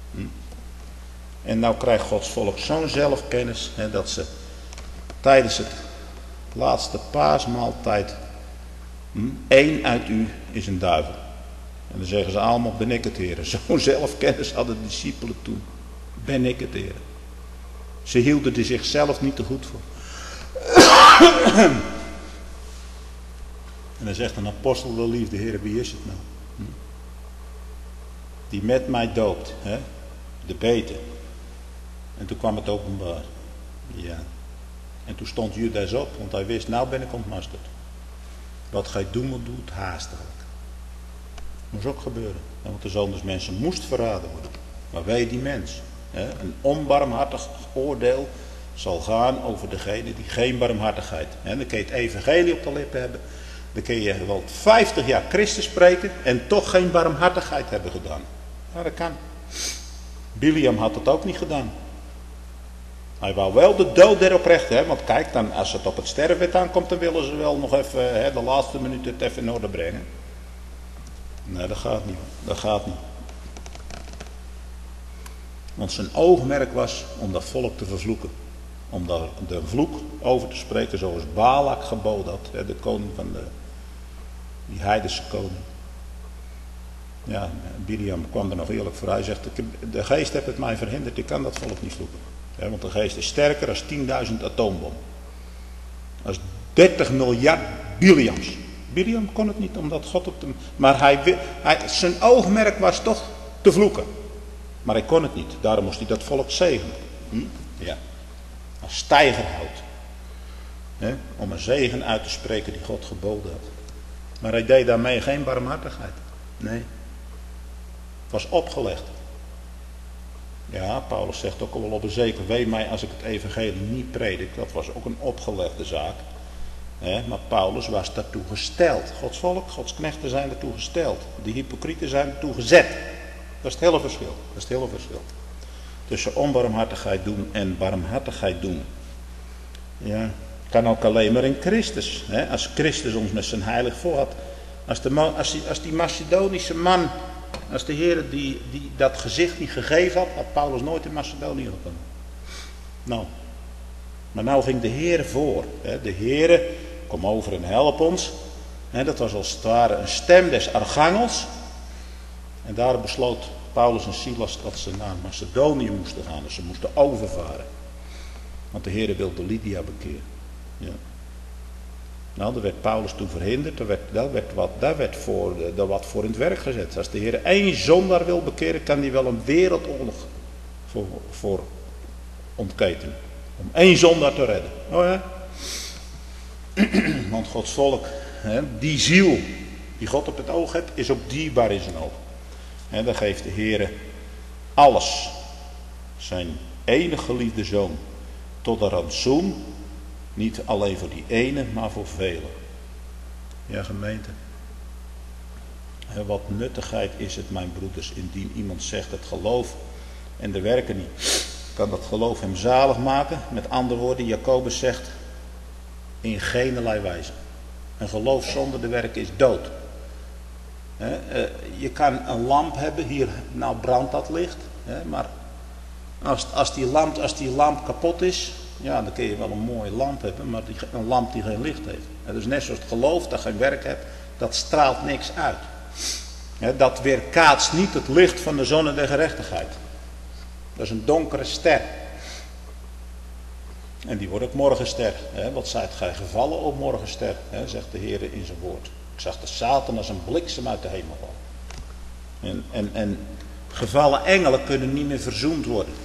En nou krijgt Gods volk zo'n zelfkennis. Dat ze tijdens het laatste paasmaaltijd. 1 uit u is een duivel. En dan zeggen ze allemaal, ben ik het Heer. Zo'n zelfkennis hadden de discipelen toen. Ben ik het Heer. Ze hielden er zichzelf niet te goed voor. En dan zegt een apostel de liefde, Heer, wie is het nou? Die met mij doopt. De beter. En toen kwam het openbaar. Ja. En toen stond Judas op, want hij wist, nou ben ik ontmasterd. Wat gij doen moet, doet haastiglijk. Moest ook gebeuren. Want de Zoon des Mensen moest verraden worden. Maar wij die mens. Een onbarmhartig oordeel zal gaan over degene die geen barmhartigheid. Dan kun je het evangelie op de lippen hebben. Dan kun je wel 50 jaar Christus spreken en toch geen barmhartigheid hebben gedaan. Ja, dat kan. Biliam had het ook niet gedaan. Hij wou wel de dood der oprechten. Want kijk, dan, als het op het sterfbed aankomt, dan willen ze wel nog even de laatste minuut het even in orde brengen. Nee, dat gaat niet. Dat gaat niet. Want zijn oogmerk was om dat volk te vervloeken. Om daar de vloek over te spreken zoals Balak geboden had. De koning van die heidense koning. Ja, Biliam kwam er nog eerlijk voor. Hij zegt, de geest heeft het mij verhinderd. Ik kan dat volk niet vloeken. Want de geest is sterker dan 10.000 atoombom. Dat is 30 miljard Biliams. Biliam kon het niet omdat God op hem... Maar zijn oogmerk was toch te vloeken. Maar hij kon het niet. Daarom moest hij dat volk zegenen. Ja. Als steigerhout. Om een zegen uit te spreken die God geboden had. Maar hij deed daarmee geen barmhartigheid. Nee. Het was opgelegd. Ja, Paulus zegt ook al wel op een zeker wee mij als ik het evangelie niet predik. Dat was ook een opgelegde zaak. Maar Paulus was daartoe gesteld. Gods volk, Gods knechten zijn daartoe gesteld. De hypocrieten zijn daartoe gezet. Dat is het hele verschil. Dat is het hele verschil. Tussen onbarmhartigheid doen en barmhartigheid doen. Ja, kan ook alleen maar in Christus. Als Christus ons met zijn heilig voor had. Als die Macedonische man, als de Heer die dat gezicht niet gegeven had Paulus nooit in Macedonië gekomen. Nou. Maar nou ging de Heer voor. De Heer kom over en help ons. Dat was als het ware een stem des archangels. En daar besloot Paulus en Silas dat ze naar Macedonië moesten gaan. Dus ze moesten overvaren. Want de Heere wilde Lydia bekeren. Ja. Nou, daar werd Paulus toen verhinderd. Daar werd wat voor in het werk gezet. Als de Heer één zondaar wil bekeren, kan hij wel een wereldoorlog voor ontketenen. Om één zondaar te redden. Oh ja? Want Gods volk, die ziel die God op het oog heeft, is ook dierbaar in zijn ogen. Dan geeft de Heer alles. Zijn enige geliefde zoon. Tot een rantsoen. Niet alleen voor die ene, maar voor velen. Ja, gemeente. Wat nuttigheid is het, mijn broeders, indien iemand zegt het geloof en de werken niet. Kan dat geloof hem zalig maken? Met andere woorden, Jacobus zegt in geenerlei wijze. Een geloof zonder de werken is dood. Je kan een lamp hebben, hier nou brandt dat licht. Maar als die lamp kapot is, ja, dan kun je wel een mooie lamp hebben, maar een lamp die geen licht heeft. Dus net zoals het geloof dat geen werk heeft, dat straalt niks uit. Dat weerkaatst niet het licht van de zon en de gerechtigheid. Dat is een donkere ster. En die wordt ook morgenster. Wat zijt gij gevallen, o morgenster, zegt de Heer in zijn woord. Ik zag de Satan als een bliksem uit de hemel vallen. En gevallen engelen kunnen niet meer verzoend worden.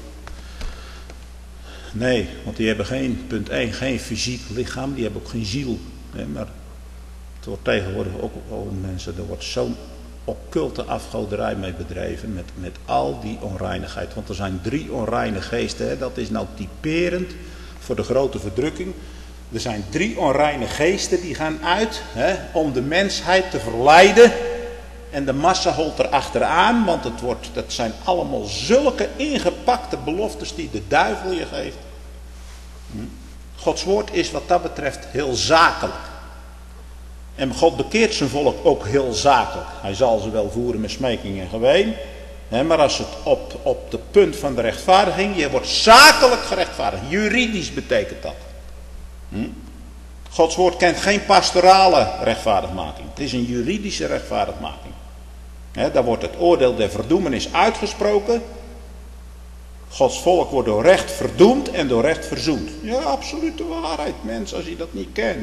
Nee, want die hebben geen fysiek lichaam, die hebben ook geen ziel. Maar het wordt tegenwoordig ook, mensen, er wordt zo'n occulte afgoderij mee bedreven met al die onreinigheid. Want er zijn 3 onreine geesten, dat is nou typerend voor de grote verdrukking. Er zijn 3 onreine geesten die gaan uit om de mensheid te verleiden. En de massa holt er achteraan, want dat zijn allemaal zulke ingepakte beloftes die de duivel je geeft. Gods woord is wat dat betreft heel zakelijk. En God bekeert zijn volk ook heel zakelijk. Hij zal ze wel voeren met smeking en geween. Maar als het op de punt van de rechtvaardiging, je wordt zakelijk gerechtvaardigd. Juridisch betekent dat. Gods woord kent geen pastorale rechtvaardigmaking. Het is een juridische rechtvaardigmaking. Daar wordt het oordeel der verdoemenis uitgesproken. Gods volk wordt door recht verdoemd en door recht verzoend. Ja, absolute waarheid, mens, als je dat niet kent.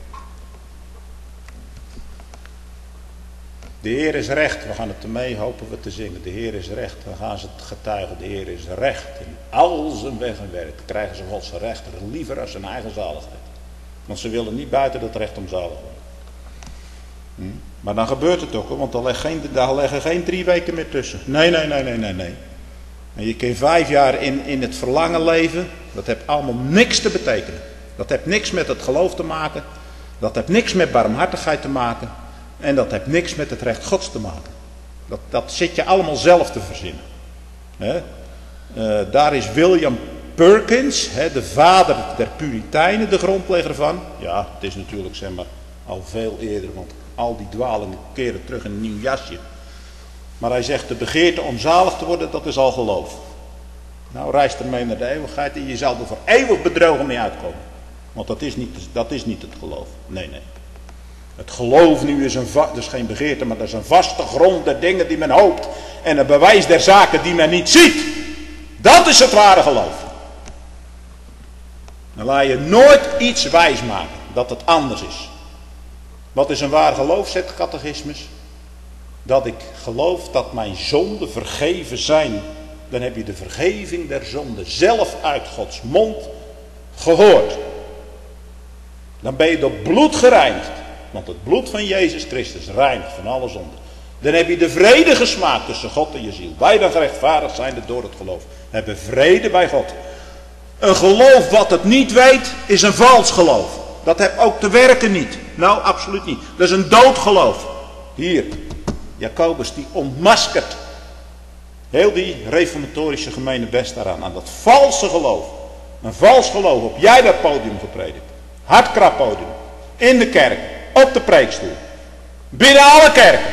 De Heer is recht. We gaan het ermee, hopen we te zingen. De Heer is recht. Dan gaan ze het getuigen. De Heer is recht. In al zijn weg en werk krijgen ze Gods recht liever als zijn eigen zaligheid. Want ze willen niet buiten dat recht om zalig worden. Maar dan gebeurt het ook, want daar leggen geen 3 weken meer tussen. Nee. En je kunt 5 jaar in het verlangen leven. Dat heeft allemaal niks te betekenen. Dat heeft niks met het geloof te maken. Dat heeft niks met barmhartigheid te maken. En dat heeft niks met het recht Gods te maken. Dat zit je allemaal zelf te verzinnen. Daar is William Perkins, de vader der Puritijnen, de grondlegger van. Ja, het is natuurlijk zeg maar al veel eerder, want al die dwalingen keren terug in een nieuw jasje. Maar hij zegt, de begeerte om zalig te worden, dat is al geloof. Nou, reis ermee naar de eeuwigheid en je zal er voor eeuwig bedrogen mee uitkomen. Want dat is niet het geloof. Nee. Het geloof nu is dus geen begeerte, maar dat is een vaste grond der dingen die men hoopt. En een bewijs der zaken die men niet ziet. Dat is het ware geloof. Dan laat je nooit iets wijsmaken dat het anders is. Wat is een waar geloof, zegt de catechismus? Dat ik geloof dat mijn zonden vergeven zijn. Dan heb je de vergeving der zonden zelf uit Gods mond gehoord. Dan ben je door bloed gereinigd. Want het bloed van Jezus Christus reinigt van alle zonden. Dan heb je de vrede gesmaakt tussen God en je ziel. Wij dan gerechtvaardigd zijn door het geloof. Hebben vrede bij God. Een geloof wat het niet weet, is een vals geloof. Dat heeft ook de werken niet. Nou, absoluut niet. Dat is een doodgeloof. Hier, Jacobus die ontmaskert heel die reformatorische gemene best daaraan. Aan dat valse geloof. Een vals geloof op jij dat podium gepredikt. Hardkrap podium. In de kerk. Op de preekstoel. Binnen alle kerken.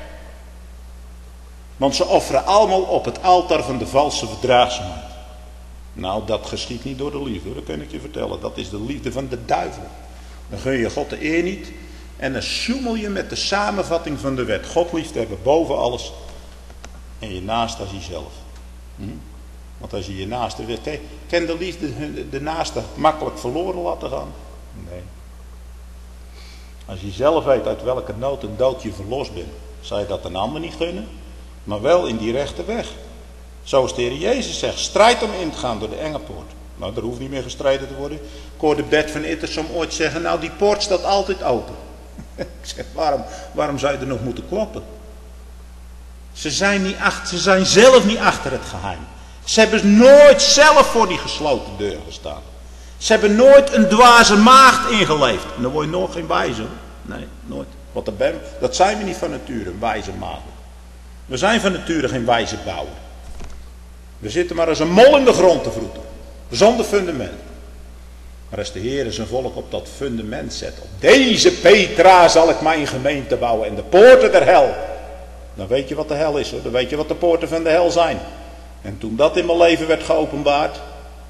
Want ze offeren allemaal op het altaar van de valse verdraagzaamheid. Nou, dat geschiet niet door de liefde, dat kan ik je vertellen. Dat is de liefde van de duivel. Dan gun je God de eer niet. En dan sjoemel je met de samenvatting van de wet. God lief te hebben boven alles. En je naast als jezelf. Want als je je naaste wil, kan de liefde de naaste makkelijk verloren laten gaan? Nee. Als je zelf weet uit welke nood en dood je verlost bent, zou je dat een ander niet gunnen, maar wel in die rechte weg. Zoals de Heer Jezus zegt, strijd om in te gaan door de enge poort. Nou, er hoeft niet meer gestreden te worden. Ik hoorde Bert van Ittersom ooit zeggen, nou die poort staat altijd open. Ik zeg, waarom zou je er nog moeten kloppen? Ze zijn zelf niet achter het geheim. Ze hebben nooit zelf voor die gesloten deur gestaan. Ze hebben nooit een dwaze maagd ingeleefd. En dan word je nog geen wijze. Nee, nooit. Dat zijn we niet van nature, een wijze maagd. We zijn van nature geen wijze bouwer. We zitten maar als een mol in de grond te vroeten. Zonder fundament. Maar als de Heer zijn volk op dat fundament zet. Op deze Petra zal ik mijn gemeente bouwen. En de poorten der hel. Dan weet je wat de hel is hoor. Dan weet je wat de poorten van de hel zijn. En toen dat in mijn leven werd geopenbaard.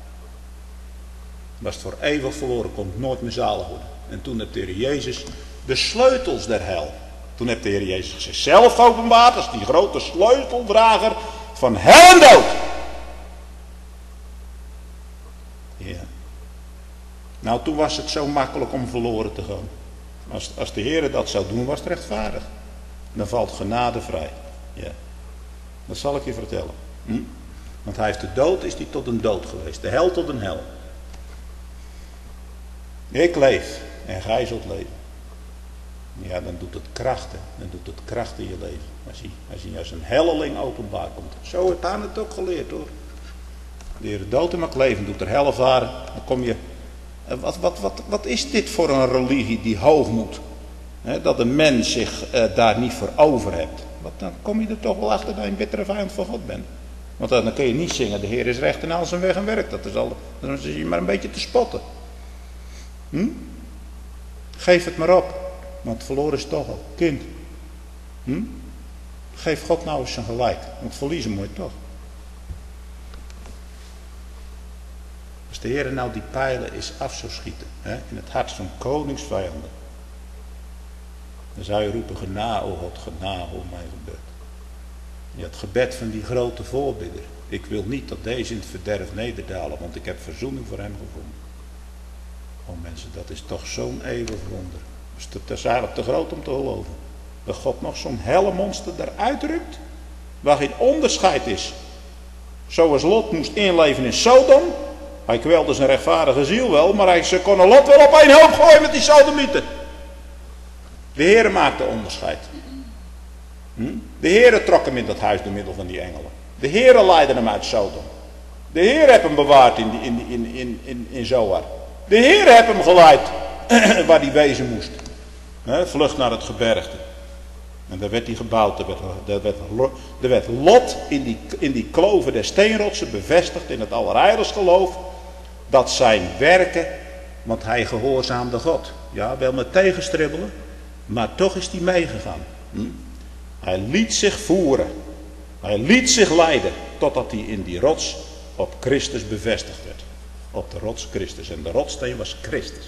Was het voor eeuwig verloren. Kon ik nooit meer zalig worden. En toen heeft de Heer Jezus de sleutels der hel. Toen heeft de Heer Jezus zichzelf openbaard. Als die grote sleuteldrager van hel en dood. Ja. Nou, toen was het zo makkelijk om verloren te gaan. Als de Heer dat zou doen, was het rechtvaardig. Dan valt genade vrij. Ja. Dat zal ik je vertellen. Want hij heeft de dood, is die tot een dood geweest. De hel tot een hel. Ik leef en gij zult leven. Ja, dan doet het krachten. Dan doet het kracht in je leven. Als je als een helleling openbaar komt. Zo heeft hij het ook geleerd hoor. De Heer dood en maakt leven, doet er hel varen. Dan kom je. Wat is dit voor een religie die hoogmoed? Dat een mens zich daar niet voor over hebt. Dan kom je er toch wel achter dat je een bittere vijand van God bent. Want dan kun je niet zingen, de Heer is recht in al zijn weg en werk. Dan is je maar een beetje te spotten. Geef het maar op. Want verloren is toch al. Kind. Geef God nou eens zijn gelijk. Want verliezen moet je toch. Als de Heer nou die pijlen is af zou schieten. In het hart van koningsvijanden. Dan zou je roepen, gena, o God, gena, o mijn gebed. Ja, het gebed van die grote voorbidder. Ik wil niet dat deze in het verderf nederdalen, want ik heb verzoening voor hem gevonden. Oh mensen, dat is toch zo'n eeuwig wonder. Dus dat is eigenlijk te groot om te geloven. Dat God nog zo'n helle monster eruit rukt, waar geen onderscheid is. Zoals Lot moest inleven in Sodom. Hij kwelde zijn rechtvaardige ziel wel, maar ze konden Lot wel op één hoop gooien met die Sodomieten. De Heere maakte onderscheid. De Heere trok hem in dat huis door middel van die engelen. De Heere leidde hem uit Sodom. De Heere heeft hem bewaard in Zoar. De Heere heeft hem geleid waar hij wezen moest. Vlucht naar het gebergte. En daar werd hij gebouwd. Er werd Lot in die kloven der steenrotsen bevestigd in het allerheiligst geloof. Dat zijn werken, want hij gehoorzaamde God. Ja, wel met tegenstribbelen. Maar toch is hij meegegaan. Hij liet zich voeren. Hij liet zich leiden. Totdat hij in die rots op Christus bevestigd werd. Op de rots Christus. En de rotssteen was Christus.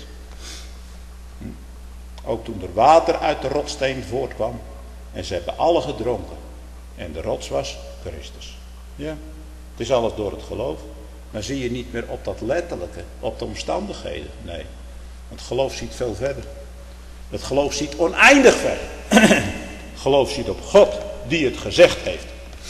Ook toen er water uit de rotssteen voortkwam. En ze hebben alle gedronken. En de rots was Christus. Ja. Het is alles door het geloof. Dan zie je niet meer op dat letterlijke. Op de omstandigheden. Nee. Het geloof ziet veel verder. Het geloof ziet oneindig verder. Geloof ziet op God die het gezegd heeft.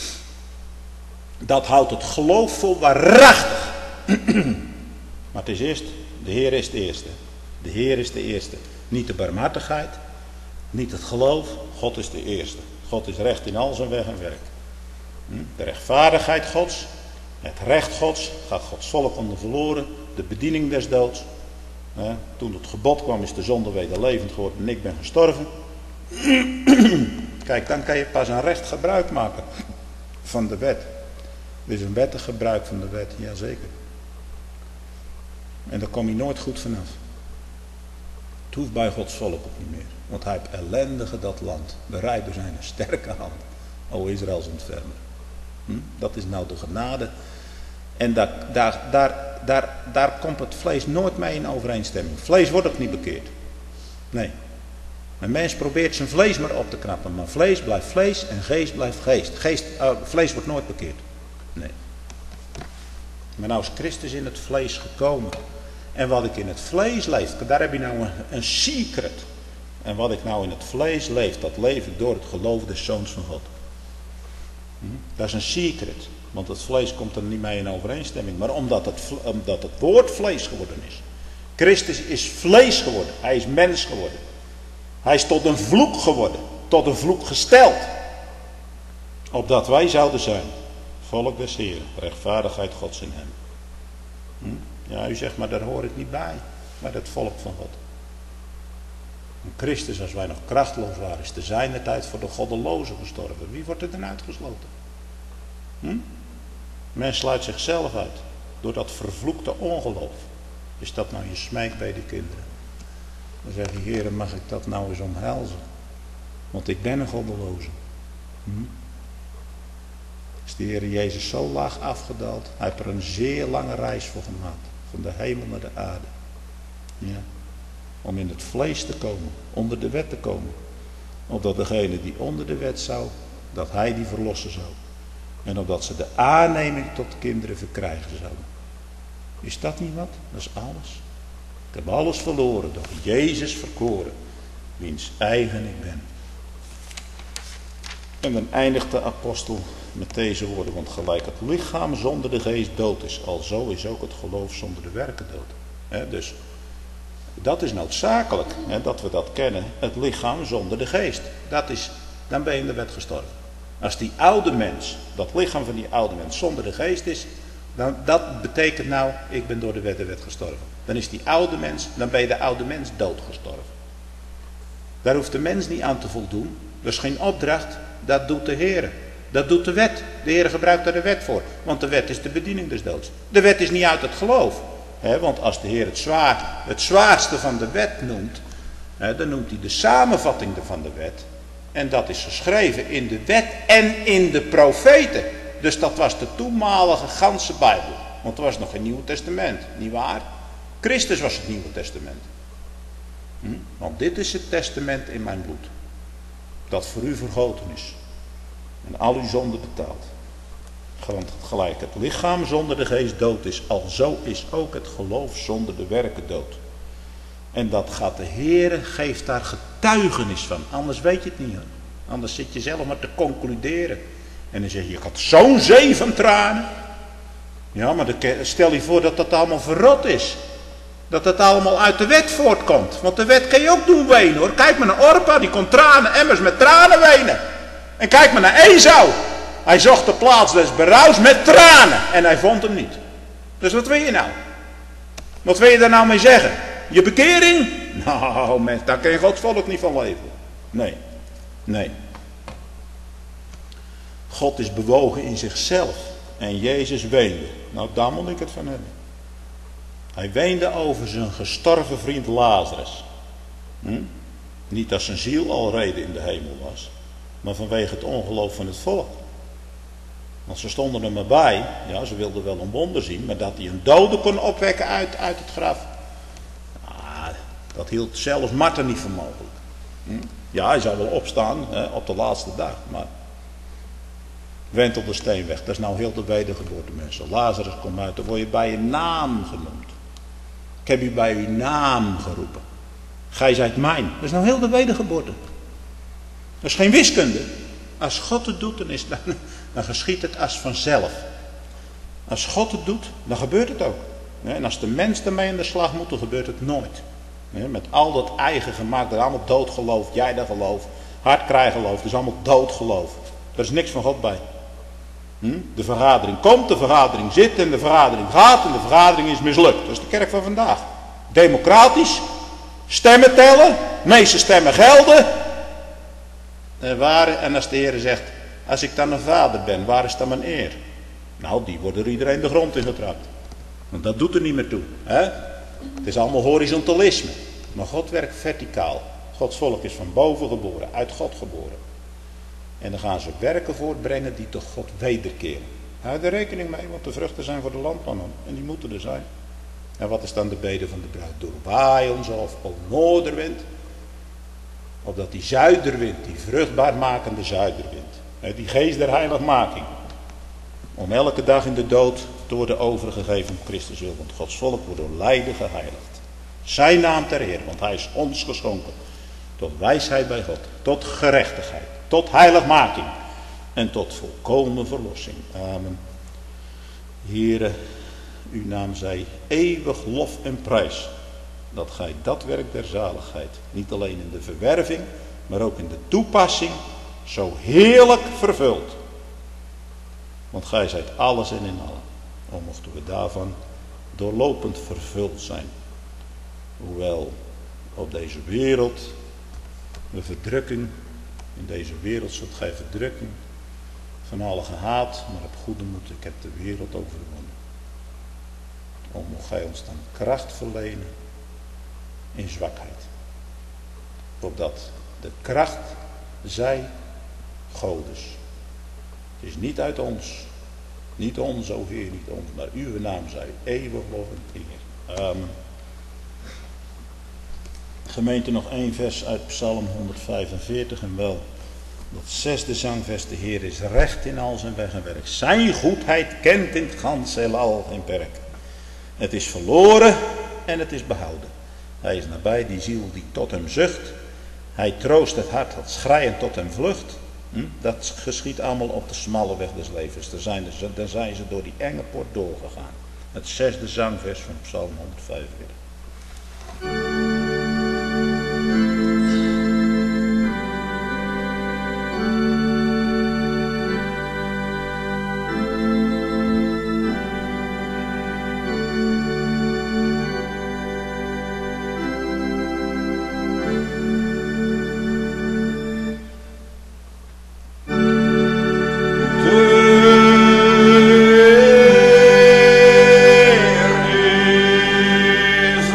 Dat houdt het geloof vol waarachtig. Maar het is eerst, de Heer is de eerste. De Heer is de eerste. Niet de barmhartigheid, niet het geloof. God is de eerste. God is recht in al zijn weg en werk. De rechtvaardigheid Gods, het recht Gods, gaat Gods volk onder verloren. De bediening des doods. Toen het gebod kwam is de zonde weder levend geworden en ik ben gestorven. Kijk, dan kan je pas een recht gebruik maken van de wet. Dit is een wettig gebruik van de wet, jazeker. En daar kom je nooit goed vanaf. Het hoeft bij Gods volk ook niet meer. Want hij heeft ellendige dat land. Bereid door zijn sterke hand. O Israël zijn ontfermer. Dat is nou de genade. En daar komt het vlees nooit mee in overeenstemming. Vlees wordt ook niet bekeerd. Nee. Een mens probeert zijn vlees maar op te knappen. Maar vlees blijft vlees en geest blijft geest. Vlees wordt nooit bekeerd. Nee. Maar nou is Christus in het vlees gekomen. En wat ik in het vlees leef, daar heb je nou een secret. En wat ik nou in het vlees leef, dat leef ik door het geloof des Zoons van God. Dat is een secret. Want het vlees komt er niet mee in overeenstemming. Maar omdat het woord vlees geworden is. Christus is vlees geworden. Hij is mens geworden. Hij is tot een vloek geworden. Tot een vloek gesteld. Opdat wij zouden zijn. Volk des Heeren. Rechtvaardigheid Gods in hem. Ja, u zegt, maar daar hoor ik niet bij. Bij het volk van God. En Christus, als wij nog krachtloos waren, is te zijner tijd voor de goddelozen gestorven. Wie wordt er dan uitgesloten? Men sluit zichzelf uit. Door dat vervloekte ongeloof. Is dat nou je smeek bij de kinderen? Dan zeg je, Heer, mag ik dat nou eens omhelzen? Want ik ben een goddeloze. Is de Heer Jezus zo laag afgedaald? Hij heeft er een zeer lange reis voor gemaakt. Van de hemel naar de aarde. Ja. Om in het vlees te komen. Onder de wet te komen. Opdat degene die onder de wet zou, dat hij die verlossen zou. En opdat ze de aanneming tot kinderen verkrijgen zouden. Is dat niet wat? Dat is alles. Ik heb alles verloren, door Jezus verkoren, wiens eigen ik ben. En dan eindigt de apostel met deze woorden, want gelijk het lichaam zonder de geest dood is, alzo is ook het geloof zonder de werken dood. Dus dat is noodzakelijk, dat we dat kennen, het lichaam zonder de geest. Dan ben je in de wet gestorven. Als die oude mens, dat lichaam van die oude mens zonder de geest is, dan dat betekent nou, ik ben door de wet gestorven. Dan is die oude mens, dan ben je de oude mens doodgestorven. Daar hoeft de mens niet aan te voldoen. Dat is geen opdracht, dat doet de Heer. Dat doet de wet. De Heer gebruikt daar de wet voor. Want de wet is de bediening des doods. De wet is niet uit het geloof. Want als de Heer het zwaarste van de wet noemt, dan noemt hij de samenvatting van de wet. En dat is geschreven in de wet en in de profeten. Dus dat was de toenmalige ganse Bijbel. Want er was nog geen Nieuw Testament, niet waar? Christus was het Nieuwe Testament. Want dit is het testament in mijn bloed. Dat voor u vergoten is. En al uw zonden betaald. Want gelijk het lichaam zonder de geest dood is, alzo is ook het geloof zonder de werken dood. En dat gaat de Heere, geeft daar getuigenis van. Anders weet je het niet hoor. Anders zit je zelf maar te concluderen. En dan zeg je, ik had zo'n zee van tranen. Ja, maar stel je voor dat dat allemaal verrot is. Dat het allemaal uit de wet voortkomt. Want de wet kan je ook doen wenen hoor. Kijk maar naar Orpa, die kon emmers met tranen wenen. En kijk maar naar Esau. Hij zocht de plaats des berouws met tranen. En hij vond hem niet. Dus wat wil je nou? Wat wil je daar nou mee zeggen? Je bekering? Nou mens, daar kan je Gods volk niet van leven. Nee. God is bewogen in zichzelf. En Jezus weende. Nou, daar moet ik het van hebben. Hij weende over zijn gestorven vriend Lazarus. Niet dat zijn ziel al reden in de hemel was. Maar vanwege het ongeloof van het volk. Want ze stonden er maar bij. Ja, ze wilden wel een wonder zien. Maar dat hij een dode kon opwekken uit het graf. Dat hield zelfs Martha niet voor mogelijk. Ja, hij zou wel opstaan op de laatste dag. Maar wend op de steen weg. Dat is nou heel de wedergeboorte mensen. Lazarus komt uit. Dan word je bij je naam genoemd. Ik heb u bij uw naam geroepen. Gij zijt mijn. Dat is nou heel de wedergeboorte. Dat is geen wiskunde. Als God het doet, dan geschiet het als vanzelf. Als God het doet, dan gebeurt het ook. En als de mens ermee in de slag moet, dan gebeurt het nooit. Met al dat eigen gemaakt, dat is allemaal doodgeloof. Jij dat geloof. Hard krijgen geloof. Dat is allemaal doodgeloof. Er is niks van God bij. De vergadering komt, de vergadering zit en de vergadering gaat en de vergadering is mislukt. Dat is de kerk van vandaag. Democratisch. Stemmen tellen. De meeste stemmen gelden. En als de Heer zegt, als ik dan een vader ben, waar is dan mijn eer? Nou, die wordt er iedereen de grond in getrapt. Want dat doet er niet meer toe. Het is allemaal horizontalisme. Maar God werkt verticaal. Gods volk is van boven geboren, uit God geboren. En dan gaan ze werken voortbrengen die tot God wederkeren. Houd er rekening mee, want de vruchten zijn voor de landman. En die moeten er zijn. En wat is dan de bede van de bruid? Doorwaai ons of o noorderwind. Opdat die zuiderwind, die vruchtbaarmakende zuiderwind, die geest der heiligmaking, om elke dag in de dood te worden overgegeven om Christus wil. Want Gods volk wordt door lijden geheiligd. Zijn naam ter eer, want hij is ons geschonken. Tot wijsheid bij God, tot gerechtigheid, tot heiligmaking en tot volkomen verlossing. Amen. Heere, uw naam zij eeuwig lof en prijs. Dat gij dat werk der zaligheid, niet alleen in de verwerving, maar ook in de toepassing, zo heerlijk vervult. Want gij zijt alles en in allen. O mochten we daarvan doorlopend vervuld zijn. Hoewel op deze wereld we verdrukking, in deze wereld zult gij verdrukking, van alle gehaat, maar op goede moed, ik heb de wereld overwonnen. O mocht gij ons dan kracht verlenen in zwakheid. Opdat de kracht zij Godes. Het is niet uit ons. Niet ons, o Heer, niet ons. Maar uw naam zij eeuwig lof en eer. Amen. Gemeente, nog 1 vers uit Psalm 145. En wel dat 6e zangvers. De Heer is recht in al zijn weg en werk. Zijn goedheid kent in het gans heelal geen perk. Het is verloren en het is behouden. Hij is nabij die ziel die tot hem zucht. Hij troost het hart dat schreiend tot hem vlucht. Dat geschiet allemaal op de smalle weg des levens. Daar zijn ze door die enge poort doorgegaan. Het 6e zangvers van Psalm 145. Is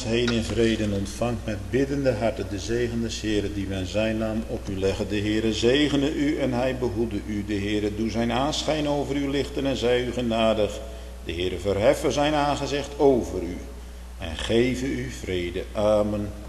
heen in vrede en ontvangt met biddende harten de zegen des Heeren die wij in zijn naam op u leggen. De Heere zegene u en hij behoede u. De Heere doe zijn aanschijn over u lichten en zij u genadig. De Heere verheffen zijn aangezicht over u en geven u vrede. Amen.